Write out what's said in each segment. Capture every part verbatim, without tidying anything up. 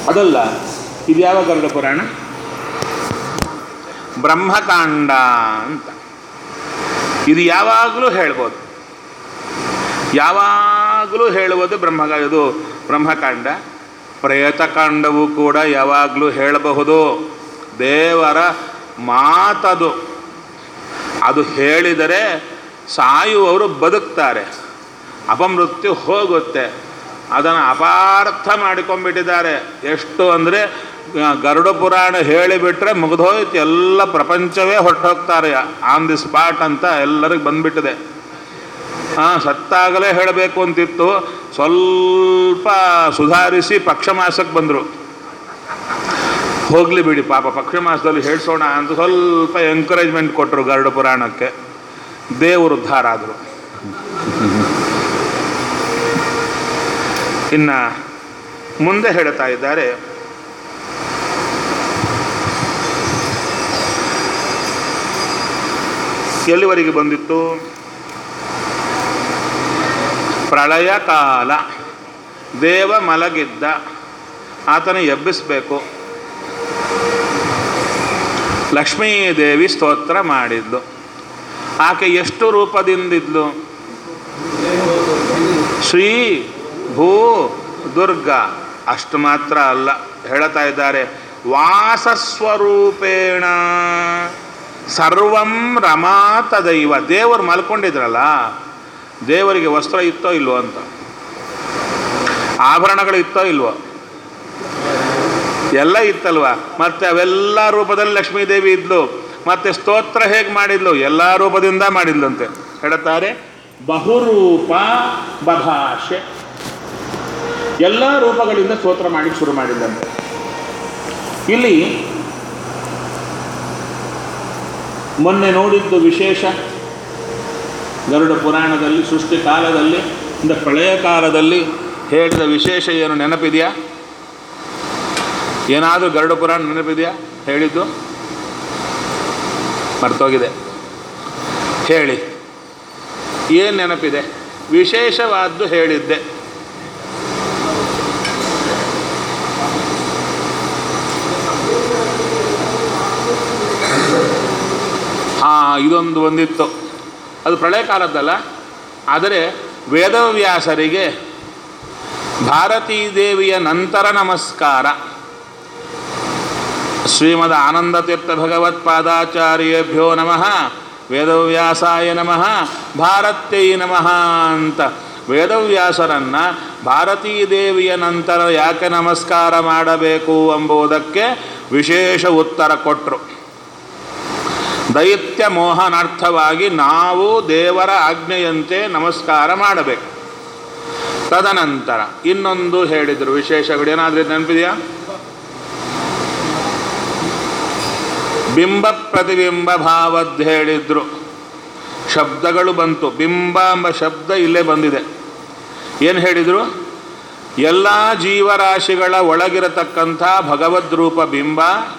ಅದಲ್ಲ, ಇದು ಯಾವ ಗರುಡ ಪುರಾಣ? ಬ್ರಹ್ಮಕಾಂಡ ಅಂತ. ಇದು ಯಾವಾಗಲೂ ಹೇಳ್ಬೋದು, ಯಾವಾಗಲೂ ಹೇಳುವುದು ಬ್ರಹ್ಮ ಇದು ಬ್ರಹ್ಮಕಾಂಡ. ಪ್ರೇತಕಾಂಡವೂ ಕೂಡ ಯಾವಾಗಲೂ ಹೇಳಬಹುದು. ದೇವರ ಮಾತದು. ಅದು ಹೇಳಿದರೆ ಸಾಯುವವರು ಬದುಕ್ತಾರೆ, ಅಪಮೃತ್ಯು ಹೋಗುತ್ತೆ. ಅದನ್ನು ಅಪಾರ್ಥ ಮಾಡಿಕೊಂಡ್ಬಿಟ್ಟಿದ್ದಾರೆ. ಎಷ್ಟು ಅಂದರೆ ಗರುಡ ಪುರಾಣ ಹೇಳಿಬಿಟ್ರೆ ಮುಗಿದೋಯ್ತು, ಎಲ್ಲ ಪ್ರಪಂಚವೇ ಹೊರಟೋಗ್ತಾರೆ ಆನ್ ದಿ ಸ್ಪಾಟ್ ಅಂತ ಎಲ್ಲರಿಗೂ ಬಂದ್ಬಿಟ್ಟಿದೆ. ಹಾಂ, ಸತ್ತಾಗಲೇ ಹೇಳಬೇಕು ಅಂತಿತ್ತು, ಸ್ವಲ್ಪ ಸುಧಾರಿಸಿ ಪಕ್ಷಮಾಸಕ್ಕೆ ಬಂದರು. ಹೋಗಲಿ ಬಿಡಿ ಪಾಪ, ಪಕ್ಷಮಾಸದಲ್ಲಿ ಹೇಳಿಸೋಣ ಅಂತ ಸ್ವಲ್ಪ ಎಂಕರೇಜ್ಮೆಂಟ್ ಕೊಟ್ಟರು ಗರುಡ ಪುರಾಣಕ್ಕೆ. ದೇವರು ಉದ್ಧಾರ ಆದರು. ಇನ್ನು ಮುಂದೆ ಹೇಳ್ತಾ ಇದ್ದಾರೆ, ಎಲ್ಲಿವರೆಗೆ ಬಂದಿತ್ತು? ಪ್ರಳಯ ಕಾಲ, ದೇವ ಮಲಗಿದ್ದ, ಆತನ ಎಬ್ಬಿಸಬೇಕು. ಲಕ್ಷ್ಮೀದೇವಿ ಸ್ತೋತ್ರ ಮಾಡಿದ್ಲು. ಆಕೆ ಎಷ್ಟು ರೂಪದಿಂದಿದ್ಲು? ಶ್ರೀ ಭೂ ದುರ್ಗಾ. ಅಷ್ಟು ಮಾತ್ರ ಅಲ್ಲ, ಹೇಳ್ತಾ ಇದ್ದಾರೆ, ವಾಸಸ್ವರೂಪೇಣ ಸರ್ವಂ ರಮಾತದೈವ. ದೇವರು ಮಲ್ಕೊಂಡಿದ್ರಲ್ಲ, ದೇವರಿಗೆ ವಸ್ತ್ರ ಇತ್ತೋ ಇಲ್ವೋ ಅಂತ, ಆಭರಣಗಳು ಇತ್ತೋ ಇಲ್ವೋ, ಎಲ್ಲ ಇತ್ತಲ್ವ. ಮತ್ತು ಅವೆಲ್ಲ ರೂಪದಲ್ಲಿ ಲಕ್ಷ್ಮೀದೇವಿ ಇದ್ಲು. ಮತ್ತು ಸ್ತೋತ್ರ ಹೇಗೆ ಮಾಡಿದ್ಲು? ಎಲ್ಲ ರೂಪದಿಂದ ಮಾಡಿದ್ಲಂತೆ. ಹೇಳ್ತಾರೆ, ಬಹುರೂಪ ಬಭಾಷೆ. ಎಲ್ಲ ರೂಪಗಳಿಂದ ಸ್ತೋತ್ರ ಮಾಡಿ ಶುರು ಮಾಡಿದ್ದಂತೆ. ಇಲ್ಲಿ ಮೊನ್ನೆ ನೋಡಿದ್ದು ವಿಶೇಷ, ಗರುಡ ಪುರಾಣದಲ್ಲಿ ಸೃಷ್ಟಿ ಕಾಲದಲ್ಲಿ ಇಂದ ಪ್ರಳಯ ಕಾಲದಲ್ಲಿ ಹೇಳಿದ ವಿಶೇಷ ಏನು ನೆನಪಿದೆಯಾ? ಏನಾದರೂ ಗರುಡ ಪುರಾಣ ನೆನಪಿದೆಯಾ ಹೇಳಿದ್ದು? ಮರ್ತೋಗಿದೆ, ಹೇಳಿ. ಏನು ನೆನಪಿದೆ? ವಿಶೇಷವಾದ್ದು ಹೇಳಿದ್ದೆ. ಹಾಂ, ಇದೊಂದು ಒಂದಿತ್ತು, ಅದು ಪ್ರಳಯ ಕಾಲದ್ದಲ್ಲ. ಆದರೆ ವೇದವ್ಯಾಸರಿಗೆ ಭಾರತೀ ದೇವಿಯ ನಂತರ ನಮಸ್ಕಾರ. ಶ್ರೀಮದ್ ಆನಂದತೀರ್ಥ ಭಗವತ್ಪಾದಾಚಾರ್ಯೇಭ್ಯೋ ನಮಃ, ವೇದವ್ಯಾಸಾಯ ನಮಃ, ಭಾರತ್ಯೈ ನಮಃ ಅಂತ ವೇದವ್ಯಾಸರನ್ನು ಭಾರತೀ ದೇವಿಯ ನಂತರ ಯಾಕೆ ನಮಸ್ಕಾರ ಮಾಡಬೇಕು ಎಂಬುದಕ್ಕೆ ವಿಶೇಷ ಉತ್ತರ ಕೊಟ್ಟರು. ದೈತ್ಯ ಮೋಹನಾರ್ಥವಾಗಿ ನಾವು ದೇವರ ಆಜ್ಞೆಯಂತೆ ನಮಸ್ಕಾರ ಮಾಡಬೇಕು. ತದನಂತರ ಇನ್ನೊಂದು ಹೇಳಿದರು ವಿಶೇಷಗಳು. ಏನಾದರೂ ನೆನಪಿದೆಯಾ? ಬಿಂಬ ಪ್ರತಿಬಿಂಬ ಭಾವದ್ದು ಹೇಳಿದ್ರು. ಶಬ್ದಗಳು ಬಂತು. ಬಿಂಬ ಎಂಬ ಶಬ್ದ ಇಲ್ಲೇ ಬಂದಿದೆ. ಏನು ಹೇಳಿದರು? ಎಲ್ಲ ಜೀವರಾಶಿಗಳ ಒಳಗಿರತಕ್ಕಂಥ ಭಗವದ್ರೂಪ ಬಿಂಬ,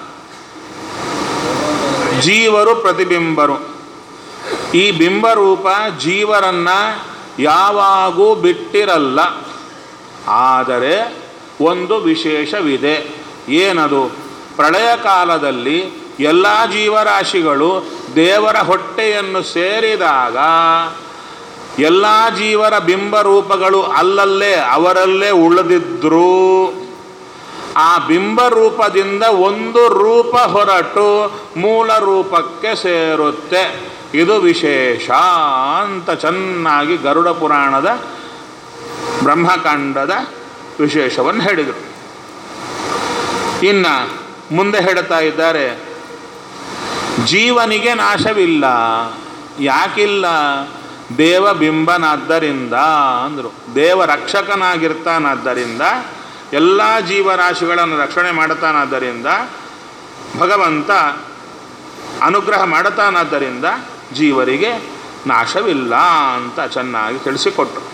ಜೀವರು ಪ್ರತಿಬಿಂಬರು. ಈ ಬಿಂಬರೂಪ ಜೀವರನ್ನು ಯಾವಾಗೂ ಬಿಟ್ಟಿರಲ್ಲ. ಆದರೆ ಒಂದು ವಿಶೇಷವಿದೆ. ಏನದು? ಪ್ರಳಯ ಕಾಲದಲ್ಲಿ ಎಲ್ಲ ಜೀವರಾಶಿಗಳು ದೇವರ ಹೊಟ್ಟೆಯನ್ನು ಸೇರಿದಾಗ ಎಲ್ಲ ಜೀವರ ಬಿಂಬರೂಪಗಳು ಅಲ್ಲಲ್ಲೇ ಅವರಲ್ಲೇ ಉಳಿದಿದ್ರೂ ಆ ಬಿಂಬರೂಪದಿಂದ ಒಂದು ರೂಪ ಹೊರಟು ಮೂಲ ರೂಪಕ್ಕೆ ಸೇರುತ್ತೆ. ಇದು ವಿಶೇಷ ಅಂತ ಚೆನ್ನಾಗಿ ಗರುಡ ಪುರಾಣದ ಬ್ರಹ್ಮಕಾಂಡದ ವಿಶೇಷವನ್ನು ಹೇಳಿದರು. ಇನ್ನು ಮುಂದೆ ಹೇಳ್ತಾ ಇದ್ದಾರೆ, ಜೀವನಿಗೆ ನಾಶವಿಲ್ಲ. ಯಾಕಿಲ್ಲ? ದೇವ ಬಿಂಬನಾದ್ದರಿಂದ ಅಂದರು. ದೇವ ರಕ್ಷಕನಾಗಿರ್ತಾನಾದ್ದರಿಂದ, ಎಲ್ಲ ಜೀವರಾಶಿಗಳನ್ನು ರಕ್ಷಣೆ ಮಾಡುತ್ತಾನಾದ್ದರಿಂದ, ಭಗವಂತ ಅನುಗ್ರಹ ಮಾಡುತ್ತಾನಾದ್ದರಿಂದ ಜೀವರಿಗೆ ನಾಶವಿಲ್ಲ ಅಂತ ಚೆನ್ನಾಗಿ ತಿಳಿಸಿಕೊಟ್ಟರು.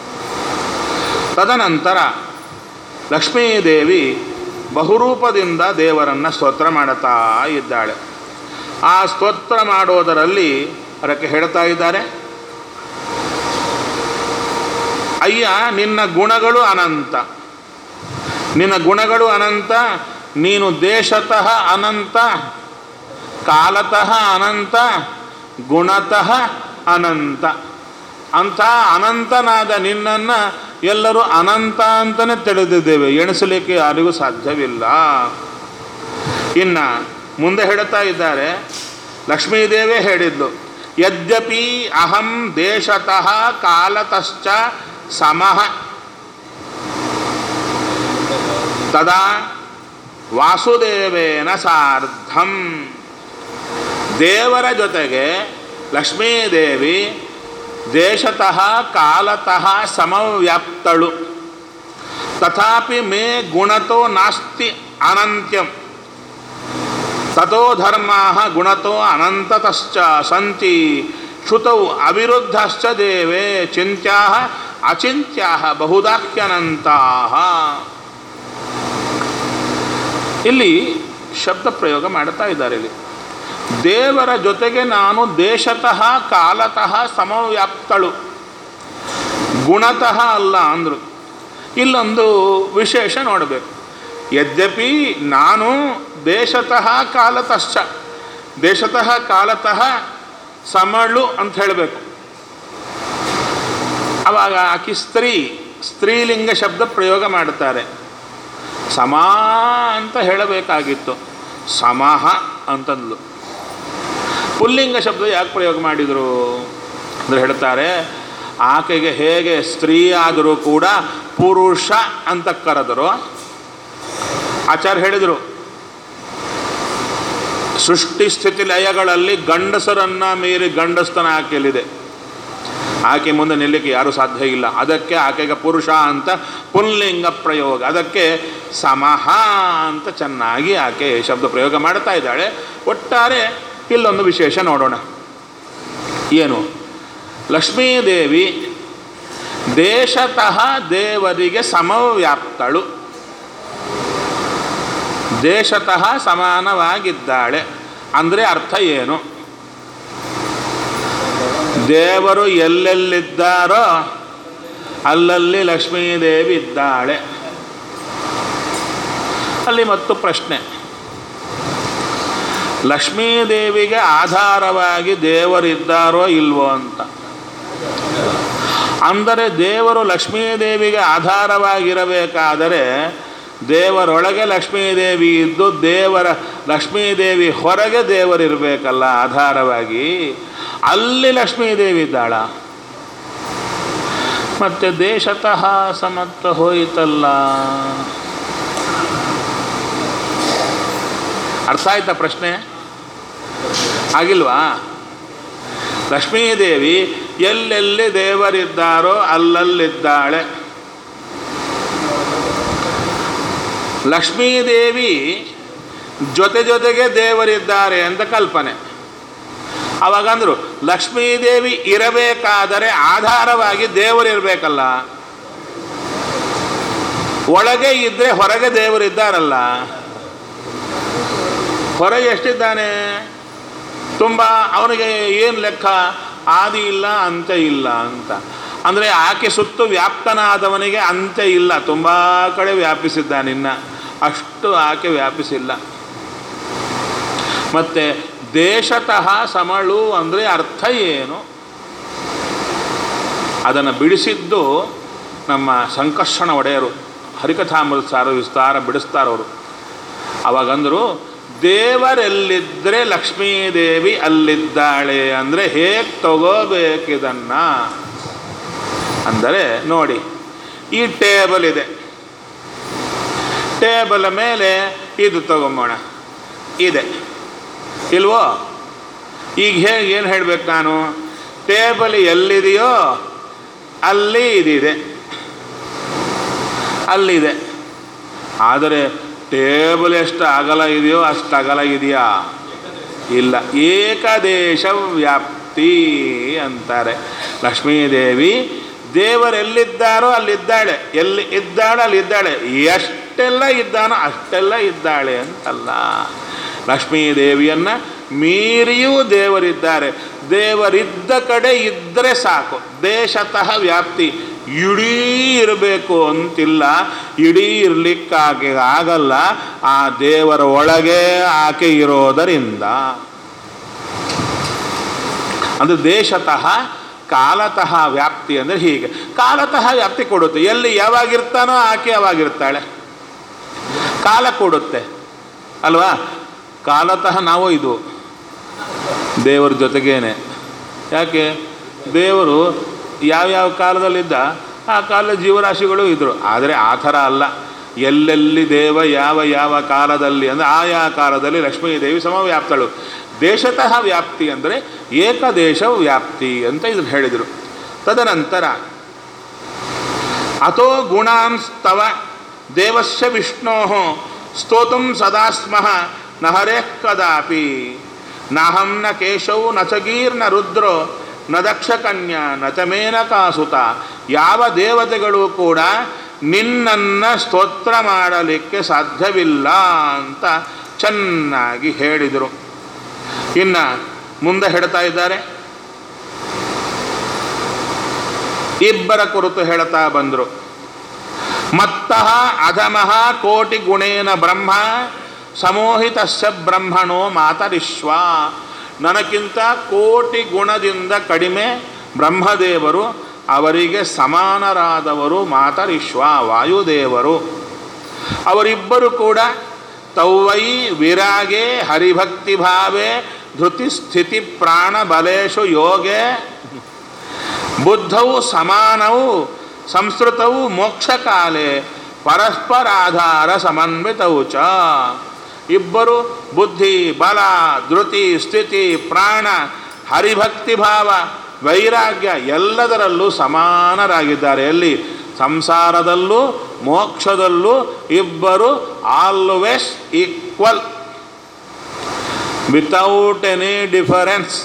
ತದನಂತರ ಲಕ್ಷ್ಮೀದೇವಿ ಬಹುರೂಪದಿಂದ ದೇವರನ್ನು ಸ್ತೋತ್ರ ಮಾಡುತ್ತಾ ಇದ್ದಾಳೆ. ಆ ಸ್ತೋತ್ರ ಮಾಡೋದರಲ್ಲಿ ಅದಕ್ಕೆ ಹೇಳ್ತಾ ಇದ್ದಾರೆ, ಅಯ್ಯ ನಿನ್ನ ಗುಣಗಳು ಅನಂತ, ನಿನ್ನ ಗುಣಗಳು ಅನಂತ, ನೀನು ದೇಶತಃ ಅನಂತ, ಕಾಲತಃ ಅನಂತ, ಗುಣತಃ ಅನಂತ. ಅಂಥ ಅನಂತನಾದ ನಿನ್ನನ್ನು ಎಲ್ಲರೂ ಅನಂತ ಅಂತಲೇ ತಿಳಿದಿದ್ದೇವೆ, ಎಣಿಸಲಿಕ್ಕೆ ಯಾರಿಗೂ ಸಾಧ್ಯವಿಲ್ಲ. ಇನ್ನು ಮುಂದೆ ಹೇಳ್ತಾ ಇದ್ದಾರೆ, ಲಕ್ಷ್ಮೀದೇವಿ ಹೇಳಿದ್ಲು, ಯದ್ಯಪಿ ಅಹಂ ದೇಶತಃ ಕಾಲತಶ್ಚ ಸಮಃ ತದಾ ವಾಸುದೇವೇನ ಸಾರ್ಧಂ. ದೇವರ ಜೊತೆಗೆ ಲಕ್ಷ್ಮೀದೇವಿ ದೇಶತಃ ಕಾಲತಃ ಸಮವ್ಯಾಪ್ತಳು. ತಥಾಪಿ ಮೇ ಗುಣತೋ ನಾಸ್ತಿ ಅನಂತ್ಯಂ ತಥೋ ಧರ್ಮಾಃ ಗುಣತೋ ಅನಂತತಶ್ಚ ಸಂತಿ ಶ್ರುತೌ ಅವಿರುದ್ಧಶ್ಚ ದೇವೇ ಚಿಂತ್ಯಾಃ ಅಚಿಂತ್ಯಾಃ ಬಹುದಾಖ್ಯನಂತಾಃ. ಇಲ್ಲಿ ಶಬ್ದ ಪ್ರಯೋಗ ಮಾಡ್ತಾ ಇದ್ದಾರೆ. ಇಲ್ಲಿ ದೇವರ ಜೊತೆಗೆ ನಾನು ದೇಶತಃ ಕಾಲತಃ ಸಮವ್ಯಾಪ್ತಳು, ಗುಣತಃ ಅಲ್ಲ ಅಂದರು. ಇಲ್ಲೊಂದು ವಿಶೇಷ ನೋಡಬೇಕು. ಯದ್ಯಪಿ ನಾನು ದೇಶತಃ ಕಾಲತಶ್ಚ, ದೇಶತಃ ಕಾಲತಃ ಸಮಳು ಅಂತ ಹೇಳಬೇಕು. ಆವಾಗ ಆಕಿ ಸ್ತ್ರೀ, ಸ್ತ್ರೀಲಿಂಗ ಶಬ್ದ ಪ್ರಯೋಗ ಮಾಡ್ತಾರೆ. ಸಮ ಅಂತ ಹೇಳಬೇಕಾಗಿತ್ತು, ಸಮಃ ಅಂತಂದ್ಲು. ಪುಲ್ಲಿಂಗ ಶಬ್ದ ಯಾಕೆ ಪ್ರಯೋಗ ಮಾಡಿದರು ಅಂದರೆ ಹೇಳ್ತಾರೆ, ಆಕೆಗೆ ಹೇಗೆ ಸ್ತ್ರೀ ಆದರೂ ಕೂಡ ಪುರುಷ ಅಂತ ಕರೆದರು. ಆಚಾರ್ಯ ಹೇಳಿದರು, ಸೃಷ್ಟಿ ಸ್ಥಿತಿ ಲಯಗಳಲ್ಲಿ ಗಂಡಸರನ್ನು ಮೀರಿ ಗಂಡಸ್ತನ ಆಕೆಯಲ್ಲಿದೆ, ಆಕೆ ಮುಂದೆ ನಿಲ್ಲಕ್ಕೆ ಯಾರೂ ಸಾಧ್ಯ ಇಲ್ಲ. ಅದಕ್ಕೆ ಆಕೆಗೆ ಪುರುಷ ಅಂತ ಪುಲ್ಲಿಂಗ ಪ್ರಯೋಗ, ಅದಕ್ಕೆ ಸಮಃ ಅಂತ ಚೆನ್ನಾಗಿ ಆಕೆ ಶಬ್ದ ಪ್ರಯೋಗ ಮಾಡ್ತಾ ಇದ್ದಾಳೆ. ಒಟ್ಟಾರೆ ಇಲ್ಲೊಂದು ವಿಶೇಷ ನೋಡೋಣ. ಏನು? ಲಕ್ಷ್ಮೀದೇವಿ ದೇಶತಃ ದೇವರಿಗೆ ಸಮವ್ಯಾಪ್ತಳು, ದೇಶತಃ ಸಮಾನವಾಗಿದ್ದಾಳೆ. ಅಂದರೆ ಅರ್ಥ ಏನು? ದೇವರು ಎಲ್ಲೆಲ್ಲಿದ್ದಾರೋ ಅಲ್ಲಲ್ಲಿ ಲಕ್ಷ್ಮೀದೇವಿ ಇದ್ದಾಳೆ. ಅಲ್ಲಿ ಮತ್ತು ಪ್ರಶ್ನೆ, ಲಕ್ಷ್ಮೀದೇವಿಗೆ ಆಧಾರವಾಗಿ ದೇವರಿದ್ದಾರೋ ಇಲ್ವೋ ಅಂತ. ಅಂದರೆ ದೇವರು ಲಕ್ಷ್ಮೀದೇವಿಗೆ ಆಧಾರವಾಗಿರಬೇಕಾದರೆ ದೇವರೊಳಗೆ ಲಕ್ಷ್ಮೀದೇವಿ ಇದ್ದು ದೇವರ ಲಕ್ಷ್ಮೀದೇವಿ ಹೊರಗೆ ದೇವರಿರಬೇಕಲ್ಲ ಆಧಾರವಾಗಿ. ಅಲ್ಲಿ ಲಕ್ಷ್ಮೀದೇವಿ ಇದ್ದಾಳ. ಮತ್ತು ದೇಶತಃ ಸಮತ್ವ ಹೋಯಿತಲ್ಲ. ಅರ್ಥ ಆಯ್ತಾ ಪ್ರಶ್ನೆ? ಆಗಿಲ್ವಾ? ಲಕ್ಷ್ಮೀದೇವಿ ಎಲ್ಲೆಲ್ಲಿ ದೇವರಿದ್ದಾರೋ ಅಲ್ಲಲ್ಲಿದ್ದಾಳೆ. ಲಕ್ಷ್ಮೀದೇವಿ ಜೊತೆ ಜೊತೆಗೆ ದೇವರಿದ್ದಾರೆ ಅಂತ ಕಲ್ಪನೆ. ಅವಾಗಂದ್ರು ಲಕ್ಷ್ಮೀದೇವಿ ಇರಬೇಕಾದರೆ ಆಧಾರವಾಗಿ ದೇವರಿರಬೇಕಲ್ಲ. ಒಳಗೆ ಇದ್ದರೆ ಹೊರಗೆ ದೇವರಿದ್ದಾರಲ್ಲ. ಹೊರಗೆ ಎಷ್ಟಿದ್ದಾನೆ? ತುಂಬ. ಅವನಿಗೆ ಏನು ಲೆಕ್ಕ? ಆದಿ ಇಲ್ಲ, ಅಂತ್ಯ ಇಲ್ಲ ಅಂತ. ಅಂದರೆ ಆಕೆ ಸುತ್ತು ವ್ಯಾಪ್ತನಾದವನಿಗೆ ಅಂತ್ಯ ಇಲ್ಲ, ತುಂಬ ಕಡೆ ವ್ಯಾಪಿಸಿದ್ದಾನಿನ್ನ, ಅಷ್ಟು ಆಕೆ ವ್ಯಾಪಿಸಿಲ್ಲ. ಮತ್ತು ದೇಶತಃ ಸಮಳು ಅಂದರೆ ಅರ್ಥ ಏನು? ಅದನ್ನು ಬಿಡಿಸಿದ್ದು ನಮ್ಮ ಸಂಕರ್ಷಣ ಒಡೆಯರು, ಹರಿಕಥಾಮೃತ ಸಾರ ವಿಸ್ತಾರ ಬಿಡಿಸ್ತಾರವರು. ಅವಾಗಂದರು, ದೇವರೆಲ್ಲಿದ್ದರೆ ಲಕ್ಷ್ಮೀದೇವಿ ಅಲ್ಲಿದ್ದಾಳೆ ಅಂದರೆ ಹೇಗೆ ತಗೋಬೇಕಿದನ್ನು ಅಂದರೆ ನೋಡಿ, ಈ ಟೇಬಲ್ ಇದೆ, ಟೇಬಲ್ ಮೇಲೆ ಇದು ತಗೊಂಬೋಣ, ಇದೆ ಇಲ್ವೋ? ಈಗ ಹೇಗೆ ಏನು ಹೇಳಬೇಕು ನಾನು? ಟೇಬಲ್ ಎಲ್ಲಿದೆಯೋ ಅಲ್ಲಿ ಇದಿದೆ, ಅಲ್ಲಿದೆ. ಆದರೆ ಟೇಬಲ್ ಎಷ್ಟು ಅಗಲ ಇದೆಯೋ ಅಷ್ಟು ಅಗಲ ಇದೆಯಾ? ಇಲ್ಲ. ಏಕದೇಶ ವ್ಯಾಪ್ತಿ ಅಂತಾರೆ. ಲಕ್ಷ್ಮೀದೇವಿ ದೇವರೆಲ್ಲಿದ್ದಾರೋ ಅಲ್ಲಿದ್ದಾಳೆ, ಎಲ್ಲಿ ಇದ್ದಾಳೆ ಅಲ್ಲಿದ್ದಾಳೆ. ಎಷ್ಟೆಲ್ಲ ಇದ್ದಾನೋ ಅಷ್ಟೆಲ್ಲ ಇದ್ದಾಳೆ ಅಂತಲ್ಲ. ಲಕ್ಷ್ಮೀದೇವಿಯನ್ನು ಮೀರಿಯೂ ದೇವರಿದ್ದಾರೆ. ದೇವರಿದ್ದ ಕಡೆ ಇದ್ದರೆ ಸಾಕು. ದೇಶತಃ ವ್ಯಾಪ್ತಿ, ಇಡೀ ಇರಬೇಕು ಅಂತಿಲ್ಲ. ಇಡೀ ಇರಲಿಕ್ಕಾಗಿ ಆಗಲ್ಲ. ಆ ದೇವರ ಒಳಗೆ ಆಕೆ ಇರೋದರಿಂದ. ಅಂದರೆ ದೇಶತಃ ಕಾಲತಃ ವ್ಯಾಪ್ತಿ ಅಂದರೆ ಹೀಗೆ. ಕಾಲತಃ ವ್ಯಾಪ್ತಿ ಕೊಡುತ್ತೆ. ಎಲ್ಲಿ ಯಾವಾಗಿರ್ತಾನೋ ಆಕೆ ಯಾವಾಗಿರ್ತಾಳೆ. ಕಾಲ ಕೊಡುತ್ತೆ ಅಲ್ವಾ. ಕಾಲತಃ ನಾವು ಇದು ದೇವರ ಜೊತೆಗೇನೆ. ಯಾಕೆ ದೇವರು ಯಾವ್ಯಾವ ಕಾಲದಲ್ಲಿದ್ದ ಆ ಕಾಲದ ಜೀವರಾಶಿಗಳು ಇದ್ದರು. ಆದರೆ ಆ ಥರ ಅಲ್ಲ. ಎಲ್ಲೆಲ್ಲಿ ದೇವ ಯಾವ ಯಾವ ಕಾಲದಲ್ಲಿ ಅಂದರೆ ಆಯಾ ಕಾಲದಲ್ಲಿ ಲಕ್ಷ್ಮೀದೇವಿ ಸಮವ್ಯಾಪ್ತಳು. ದೇಶತಃ ವ್ಯಾಪ್ತಿ ಅಂದರೆ ಏಕದೇಶ ವ್ಯಾಪ್ತಿ ಅಂತ ಇದನ್ನು ಹೇಳಿದರು. ತದನಂತರ ಅಥೋ ಗುಣಾಂಸ್ತವ ದೇವಸ್ಯ ವಿಷ್ಣೋ ಸ್ತೋತುಂ ಸದಾ ಸ್ಮಃ ನ ಹರೇಃ ಕದಾಪಿ ನಾಹಂ ನ ಕೇಶೌ ನ ಚಗೀರ್ ನ ರುದ್ರೋ ನ ದಕ್ಷಕನ್ಯಾ ನ ಚ ಮೇನಕಾಸುತ. ಯಾವ ದೇವತೆಗಳು ಕೂಡ ನಿನ್ನನ್ನು ಸ್ತೋತ್ರ ಮಾಡಲಿಕ್ಕೆ ಸಾಧ್ಯವಿಲ್ಲ ಅಂತ ಚೆನ್ನಾಗಿ ಹೇಳಿದರು. ಇನ್ನು ಮುಂದೆ ಹೇಳ್ತಾ ಇದ್ದಾರೆ. ಇಬ್ಬರ ಕುರಿತು ಹೇಳ್ತಾ ಬಂದರು. ಮತ್ತಃ ಅಧಮಃ ಕೋಟಿ ಗುಣೇನ ಬ್ರಹ್ಮ ಸಮೋಹಿತಸ್ಯ ಬ್ರಹ್ಮಣೋ ಮಾತರಿಶ್ವ. ನನಗಿಂತ ಕೋಟಿ ಗುಣದಿಂದ ಕಡಿಮೆ ಬ್ರಹ್ಮದೇವರು, ಅವರಿಗೆ ಸಮಾನರಾದವರು ಮಾತರಿಶ್ವ ವಾಯುದೇವರು. ಅವರಿಬ್ಬರು ಕೂಡ ತೌವೈ ವಿರಾಗೆ ಹರಿಭಕ್ತಿ ಭಾವೆ ಧೃತಿ ಸ್ಥಿತಿ ಪ್ರಾಣ ಬಲೇಶು ಯೋಗೆ ಬುದ್ಧೌ ಸಮಾನವು ಸಂಸ್ಕೃತವು ಮೋಕ್ಷಕಾಲೆ ಪರಸ್ಪರಾಧಾರ ಸಮನ್ವಿತವು ಚ. ಇಬ್ಬರು ಬುದ್ಧಿ ಬಲ ಧೃತಿ ಸ್ಥಿತಿ ಪ್ರಾಣ ಹರಿಭಕ್ತಿ ಭಾವ ವೈರಾಗ್ಯ ಎಲ್ಲದರಲ್ಲೂ ಸಮಾನರಾಗಿದ್ದಾರೆ. ಎಲ್ಲಿ ಸಂಸಾರದಲ್ಲೂ ಮೋಕ್ಷದಲ್ಲೂ ಇಬ್ಬರು always equal without any difference.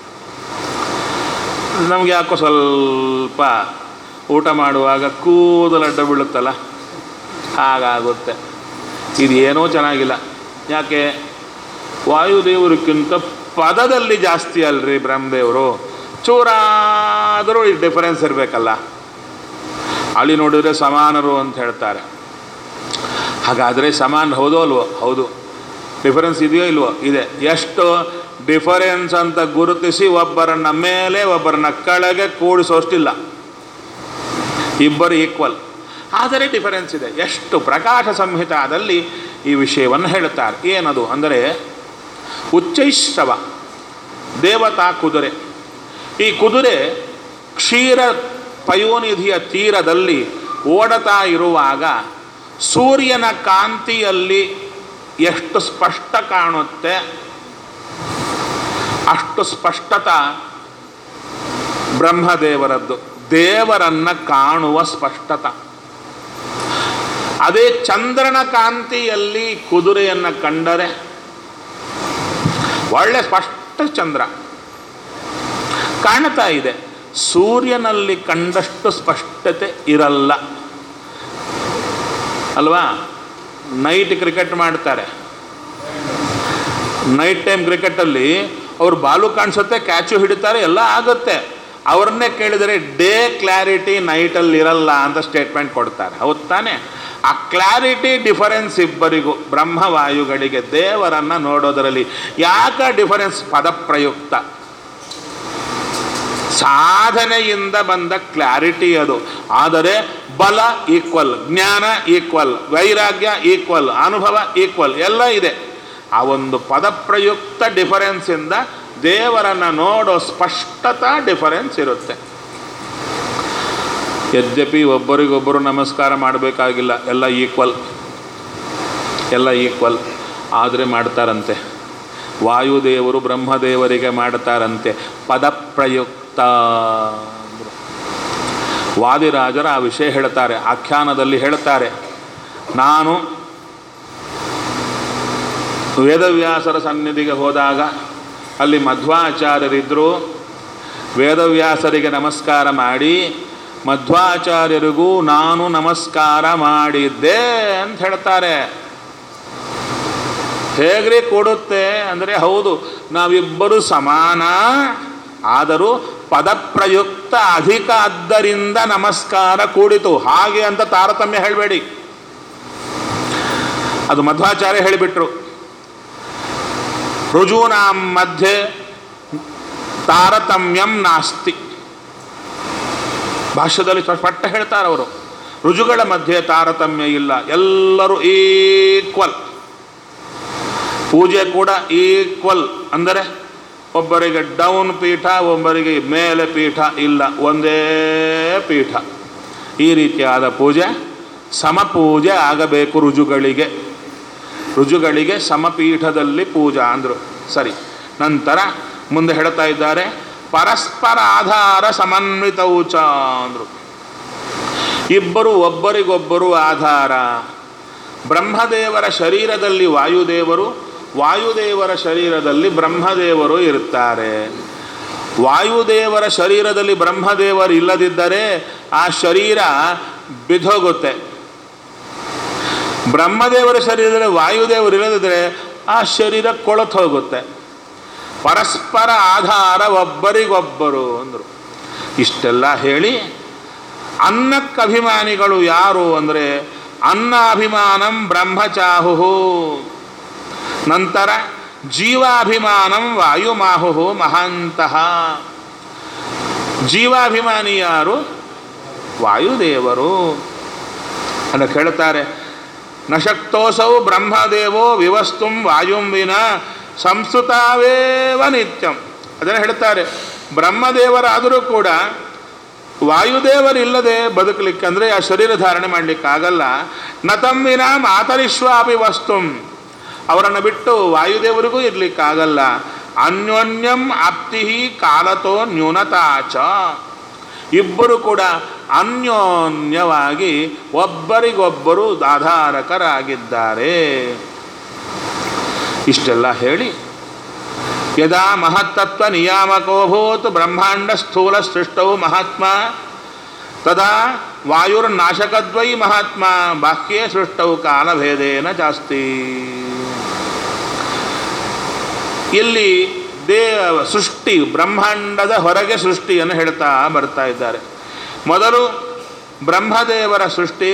ನಮಗೆ ಯಾಕೋ ಸ್ವಲ್ಪ ಊಟ ಮಾಡುವಾಗ ಕೂದಲು ಅಡ್ಡ ಬೀಳುತ್ತಲ್ಲ, ಹಾಗಾಗುತ್ತೆ. ಇದೇನೋ ಚೆನ್ನಾಗಿಲ್ಲ. ಯಾಕೆ? ವಾಯುದೇವರಿಗಿಂತ ಪದದಲ್ಲಿ ಜಾಸ್ತಿ ಅಲ್ರಿ ಬ್ರಹ್ಮದೇವರು. ಚೂರಾದರೂ ಈ ಡಿಫರೆನ್ಸ್ ಇರಬೇಕಲ್ಲ. ಅಲ್ಲಿ ನೋಡಿದರೆ ಸಮಾನರು ಅಂತ ಹೇಳ್ತಾರೆ. ಹಾಗಾದರೆ ಸಮಾನ ಹೌದೋ ಅಲ್ವೋ? ಹೌದು. ಡಿಫರೆನ್ಸ್ ಇದೆಯೋ ಇಲ್ವೋ? ಇದೆ. ಎಷ್ಟು ಡಿಫರೆನ್ಸ್ ಅಂತ ಗುರುತಿಸಿ ಒಬ್ಬರನ್ನ ಮೇಲೆ ಒಬ್ಬರನ್ನ ಕೆಳಗೆ ಕೂಡಿಸೋಷ್ಟಿಲ್ಲ. ಇಬ್ಬರು ಈಕ್ವಲ್, ಆದರೆ ಡಿಫರೆನ್ಸ್ ಇದೆ. ಎಷ್ಟು ಪ್ರಕಾಶ ಸಂಹಿತಾದಲ್ಲಿ ಈ ವಿಷಯವನ್ನು ಹೇಳುತ್ತಾರೆ. ಏನದು ಅಂದರೆ ಉಚ್ಚೈಶ್ರವ ದೇವತಾ ಕುದುರೆ. ಈ ಕುದುರೆ ಕ್ಷೀರ ಪಯೋನಿಧಿಯ ತೀರದಲ್ಲಿ ಓಡತಾ ಇರುವಾಗ ಸೂರ್ಯನ ಕಾಂತಿಯಲ್ಲಿ ಎಷ್ಟು ಸ್ಪಷ್ಟ ಕಾಣುತ್ತೆ ಅಷ್ಟು ಸ್ಪಷ್ಟತ ಬ್ರಹ್ಮದೇವರದ್ದು. ದೇವರನ್ನು ಕಾಣುವ ಸ್ಪಷ್ಟತ. ಅದೇ ಚಂದ್ರನ ಕಾಂತಿಯಲ್ಲಿ ಕುದುರೆಯನ್ನು ಕಂಡರೆ ಒಳ್ಳೆ ಸ್ಪಷ್ಟ ಚಂದ್ರ ಕಾಣ್ತಾ ಇದೆ. ಸೂರ್ಯನಲ್ಲಿ ಕಂಡಷ್ಟು ಸ್ಪಷ್ಟತೆ ಇರಲ್ಲ ಅಲ್ವಾ? ನೈಟ್ ಕ್ರಿಕೆಟ್ ಮಾಡ್ತಾರೆ. ನೈಟ್ ಟೈಮ್ ಕ್ರಿಕೆಟಲ್ಲಿ ಅವ್ರು ಬಾಲು ಕಾಣಿಸುತ್ತೆ, ಕ್ಯಾಚು ಹಿಡಿತಾರೆ, ಎಲ್ಲ ಆಗುತ್ತೆ. ಅವ್ರನ್ನೇ ಕೇಳಿದರೆ ಡೇ ಕ್ಲಾರಿಟಿ ನೈಟಲ್ಲಿ ಇರಲ್ಲ ಅಂತ ಸ್ಟೇಟ್ಮೆಂಟ್ ಕೊಡ್ತಾರೆ. ಹೌದು ತಾನೆ? ಆ ಕ್ಲಾರಿಟಿ ಡಿಫರೆನ್ಸ್ ಇಬ್ಬರಿಗೂ ಬ್ರಹ್ಮವಾಯುಗಳಿಗೆ ದೇವರನ್ನು ನೋಡೋದರಲ್ಲಿ. ಯಾಕೆ ಡಿಫರೆನ್ಸ್? ಪದಪ್ರಯುಕ್ತ ಸಾಧನೆಯಿಂದ ಬಂದ ಕ್ಲಾರಿಟಿ ಅದು. ಆದರೆ ಬಲ ಈಕ್ವಲ್, ಜ್ಞಾನ ಈಕ್ವಲ್, ವೈರಾಗ್ಯ ಈಕ್ವಲ್, ಅನುಭವ ಈಕ್ವಲ್ ಎಲ್ಲ ಇದೆ. ಆ ಒಂದು ಪದಪ್ರಯುಕ್ತ ಡಿಫರೆನ್ಸಿಂದ ದೇವರನ್ನು ನೋಡೋ ಸ್ಪಷ್ಟತಾ ಡಿಫರೆನ್ಸ್ ಇರುತ್ತೆ. ಯದ್ಯಪಿ ಒಬ್ಬರಿಗೊಬ್ಬರು ನಮಸ್ಕಾರ ಮಾಡಬೇಕಾಗಿಲ್ಲ, ಎಲ್ಲ ಈಕ್ವಲ್ ಎಲ್ಲ ಈಕ್ವಲ್ ಆದರೆ ಮಾಡ್ತಾರಂತೆ. ವಾಯುದೇವರು ಬ್ರಹ್ಮದೇವರಿಗೆ ಮಾಡ್ತಾರಂತೆ ಪದಪ್ರಯುಕ್ತ. ವಾದಿರಾಜರ ಆ ವಿಷಯ ಹೇಳ್ತಾರೆ, ಆಖ್ಯಾನದಲ್ಲಿ ಹೇಳ್ತಾರೆ. ನಾನು ವೇದವ್ಯಾಸರ ಸನ್ನಿಧಿಗೆ ಹೋದಾಗ ಅಲ್ಲಿ ಮಧ್ವಾಚಾರ್ಯರಿದ್ದರು. ವೇದವ್ಯಾಸರಿಗೆ ನಮಸ್ಕಾರ ಮಾಡಿ ಮಧ್ವಾಚಾರ್ಯರಿಗೂ ನಾನು ನಮಸ್ಕಾರ ಮಾಡಿದ್ದೆ ಅಂತ ಹೇಳ್ತಾರೆ. ಹೇಗ್ರಿ ಕೊಡುತ್ತೆ ಅಂದರೆ, ಹೌದು ನಾವಿಬ್ಬರು ಸಮಾನ, ಆದರೂ ಪದಪ್ರಯುಕ್ತ ಅಧಿಕ ಆದ್ದರಿಂದ ನಮಸ್ಕಾರ ಕೂಡಿತು ಹಾಗೆ ಅಂತ ತಾರತಮ್ಯ ಹೇಳಬೇಡಿ. ಅದು ಮಧ್ವಾಚಾರ್ಯ ಹೇಳಿಬಿಟ್ರು. ರುಜೂನಾಂ ಮಧ್ಯೆ ತಾರತಮ್ಯಂ ನಾಸ್ತಿ. ಭಾಷ್ಯದಲ್ಲಿ ಸ್ಪಷ್ಟ ಹೇಳ್ತಾರೆ ಅವರು, ರುಜುಗಳ ಮಧ್ಯೆ ತಾರತಮ್ಯ ಇಲ್ಲ, ಎಲ್ಲರೂ ಈಕ್ವಲ್. ಪೂಜೆ ಕೂಡ ಈಕ್ವಲ್. ಅಂದರೆ ಒಬ್ಬರಿಗೆ ಡೌನ್ ಪೀಠ, ಒಬ್ಬರಿಗೆ ಮೇಲೆ ಪೀಠ ಇಲ್ಲ, ಒಂದೇ ಪೀಠ. ಈ ರೀತಿಯಾದ ಪೂಜೆ ಸಮಪೂಜೆ ಆಗಬೇಕು. ರುಜುಗಳಿಗೆ ರುಜುಗಳಿಗೆ ಸಮಪೀಠದಲ್ಲಿ ಪೂಜಾ ಅಂದರು. ಸರಿ, ನಂತರ ಮುಂದೆ ಹೇಳ್ತಾ ಇದ್ದಾರೆ ಪರಸ್ಪರ ಆಧಾರ ಸಮನ್ವಿತೌಚ ಅಂದರು. ಇಬ್ಬರು ಒಬ್ಬರಿಗೊಬ್ಬರು ಆಧಾರ. ಬ್ರಹ್ಮದೇವರ ಶರೀರದಲ್ಲಿ ವಾಯುದೇವರು, ವಾಯುದೇವರ ಶರೀರದಲ್ಲಿ ಬ್ರಹ್ಮದೇವರು ಇರುತ್ತಾರೆ. ವಾಯುದೇವರ ಶರೀರದಲ್ಲಿ ಬ್ರಹ್ಮದೇವರು ಇಲ್ಲದಿದ್ದರೆ ಆ ಶರೀರ ಬಿದ್ದೋಗುತ್ತೆ. ಬ್ರಹ್ಮದೇವರ ಶರೀರದಲ್ಲಿ ವಾಯುದೇವರು ಇಲ್ಲದಿದ್ದರೆ ಆ ಶರೀರ ಕೊಳತು ಹೋಗುತ್ತೆ. ಪರಸ್ಪರ ಆಧಾರ ಒಬ್ಬರಿಗೊಬ್ಬರು ಅಂದರು. ಇಷ್ಟೆಲ್ಲ ಹೇಳಿ ಅನ್ನಕ್ಕಭಿಮಾನಿಗಳು ಯಾರು ಅಂದರೆ ಅನ್ನಾಭಿಮಾನಂ ಬ್ರಹ್ಮಚಾಹು, ನಂತರ ಜೀವಾಭಿಮಾನಂ ವಾಯುಮಾಹು ಮಹಾಂತಃ. ಜೀವಾಭಿಮಾನಿ ಯಾರು? ವಾಯುದೇವರು. ಅಲ್ಲ ಕೇಳ್ತಾರೆ, ನ ಶಕ್ತೋಸೌ ಬ್ರಹ್ಮದೇವೋ ವಿವಸ್ತುಂ ವಾಯುಂ ವಿನ ಸಂಸ್ಕೃತಾವೇವ ನಿತ್ಯಂ. ಅದನ್ನು ಹೇಳ್ತಾರೆ, ಬ್ರಹ್ಮದೇವರಾದರೂ ಕೂಡ ವಾಯುದೇವರಿಲ್ಲದೆ ಬದುಕಲಿಕ್ಕೆ ಅಂದರೆ ಆ ಶರೀರ ಧಾರಣೆ ಮಾಡಲಿಕ್ಕಾಗಲ್ಲ. ನತಂ ವಿನ ಮಾತರಿಶ್ವಾಪಿ ವಸ್ತುಂ, ಅವರನ್ನು ಬಿಟ್ಟು ವಾಯುದೇವರಿಗೂ ಇರಲಿಕ್ಕಾಗಲ್ಲ. ಅನ್ಯೋನ್ಯಂ ಆಪ್ತಿ ಕಾಲತೋ ನ್ಯೂನತಾಚ, ಇಬ್ಬರು ಕೂಡ ಅನ್ಯೋನ್ಯವಾಗಿ ಒಬ್ಬರಿಗೊಬ್ಬರು ಆಧಾರಕರಾಗಿದ್ದಾರೆ. ಇಷ್ಟೆಲ್ಲ ಹೇಳಿ ಯದಾ ಮಹತ್ತತ್ವ ನಿಯಾಮಕೋಭೂತ್ ಬ್ರಹ್ಮಾಂಡ ಸ್ಥೂಲ ಸೃಷ್ಟೌ ಮಹಾತ್ಮ ತದಾ ವಾಯುರ್ನಾಶಕದ್ವೈ ಮಹಾತ್ಮ ಬಾಹ್ಯೇ ಸೃಷ್ಟೌ ಕಾಲಭೇದೇನ ಜಾಸ್ತಿ. ಇಲ್ಲಿ ದೇವ ಸೃಷ್ಟಿ, ಬ್ರಹ್ಮಾಂಡದ ಹೊರಗೆ ಸೃಷ್ಟಿಯನ್ನು ಹೇಳ್ತಾ ಬರ್ತಾ ಇದ್ದಾರೆ. ಮೊದಲು ಬ್ರಹ್ಮದೇವರ ಸೃಷ್ಟಿ,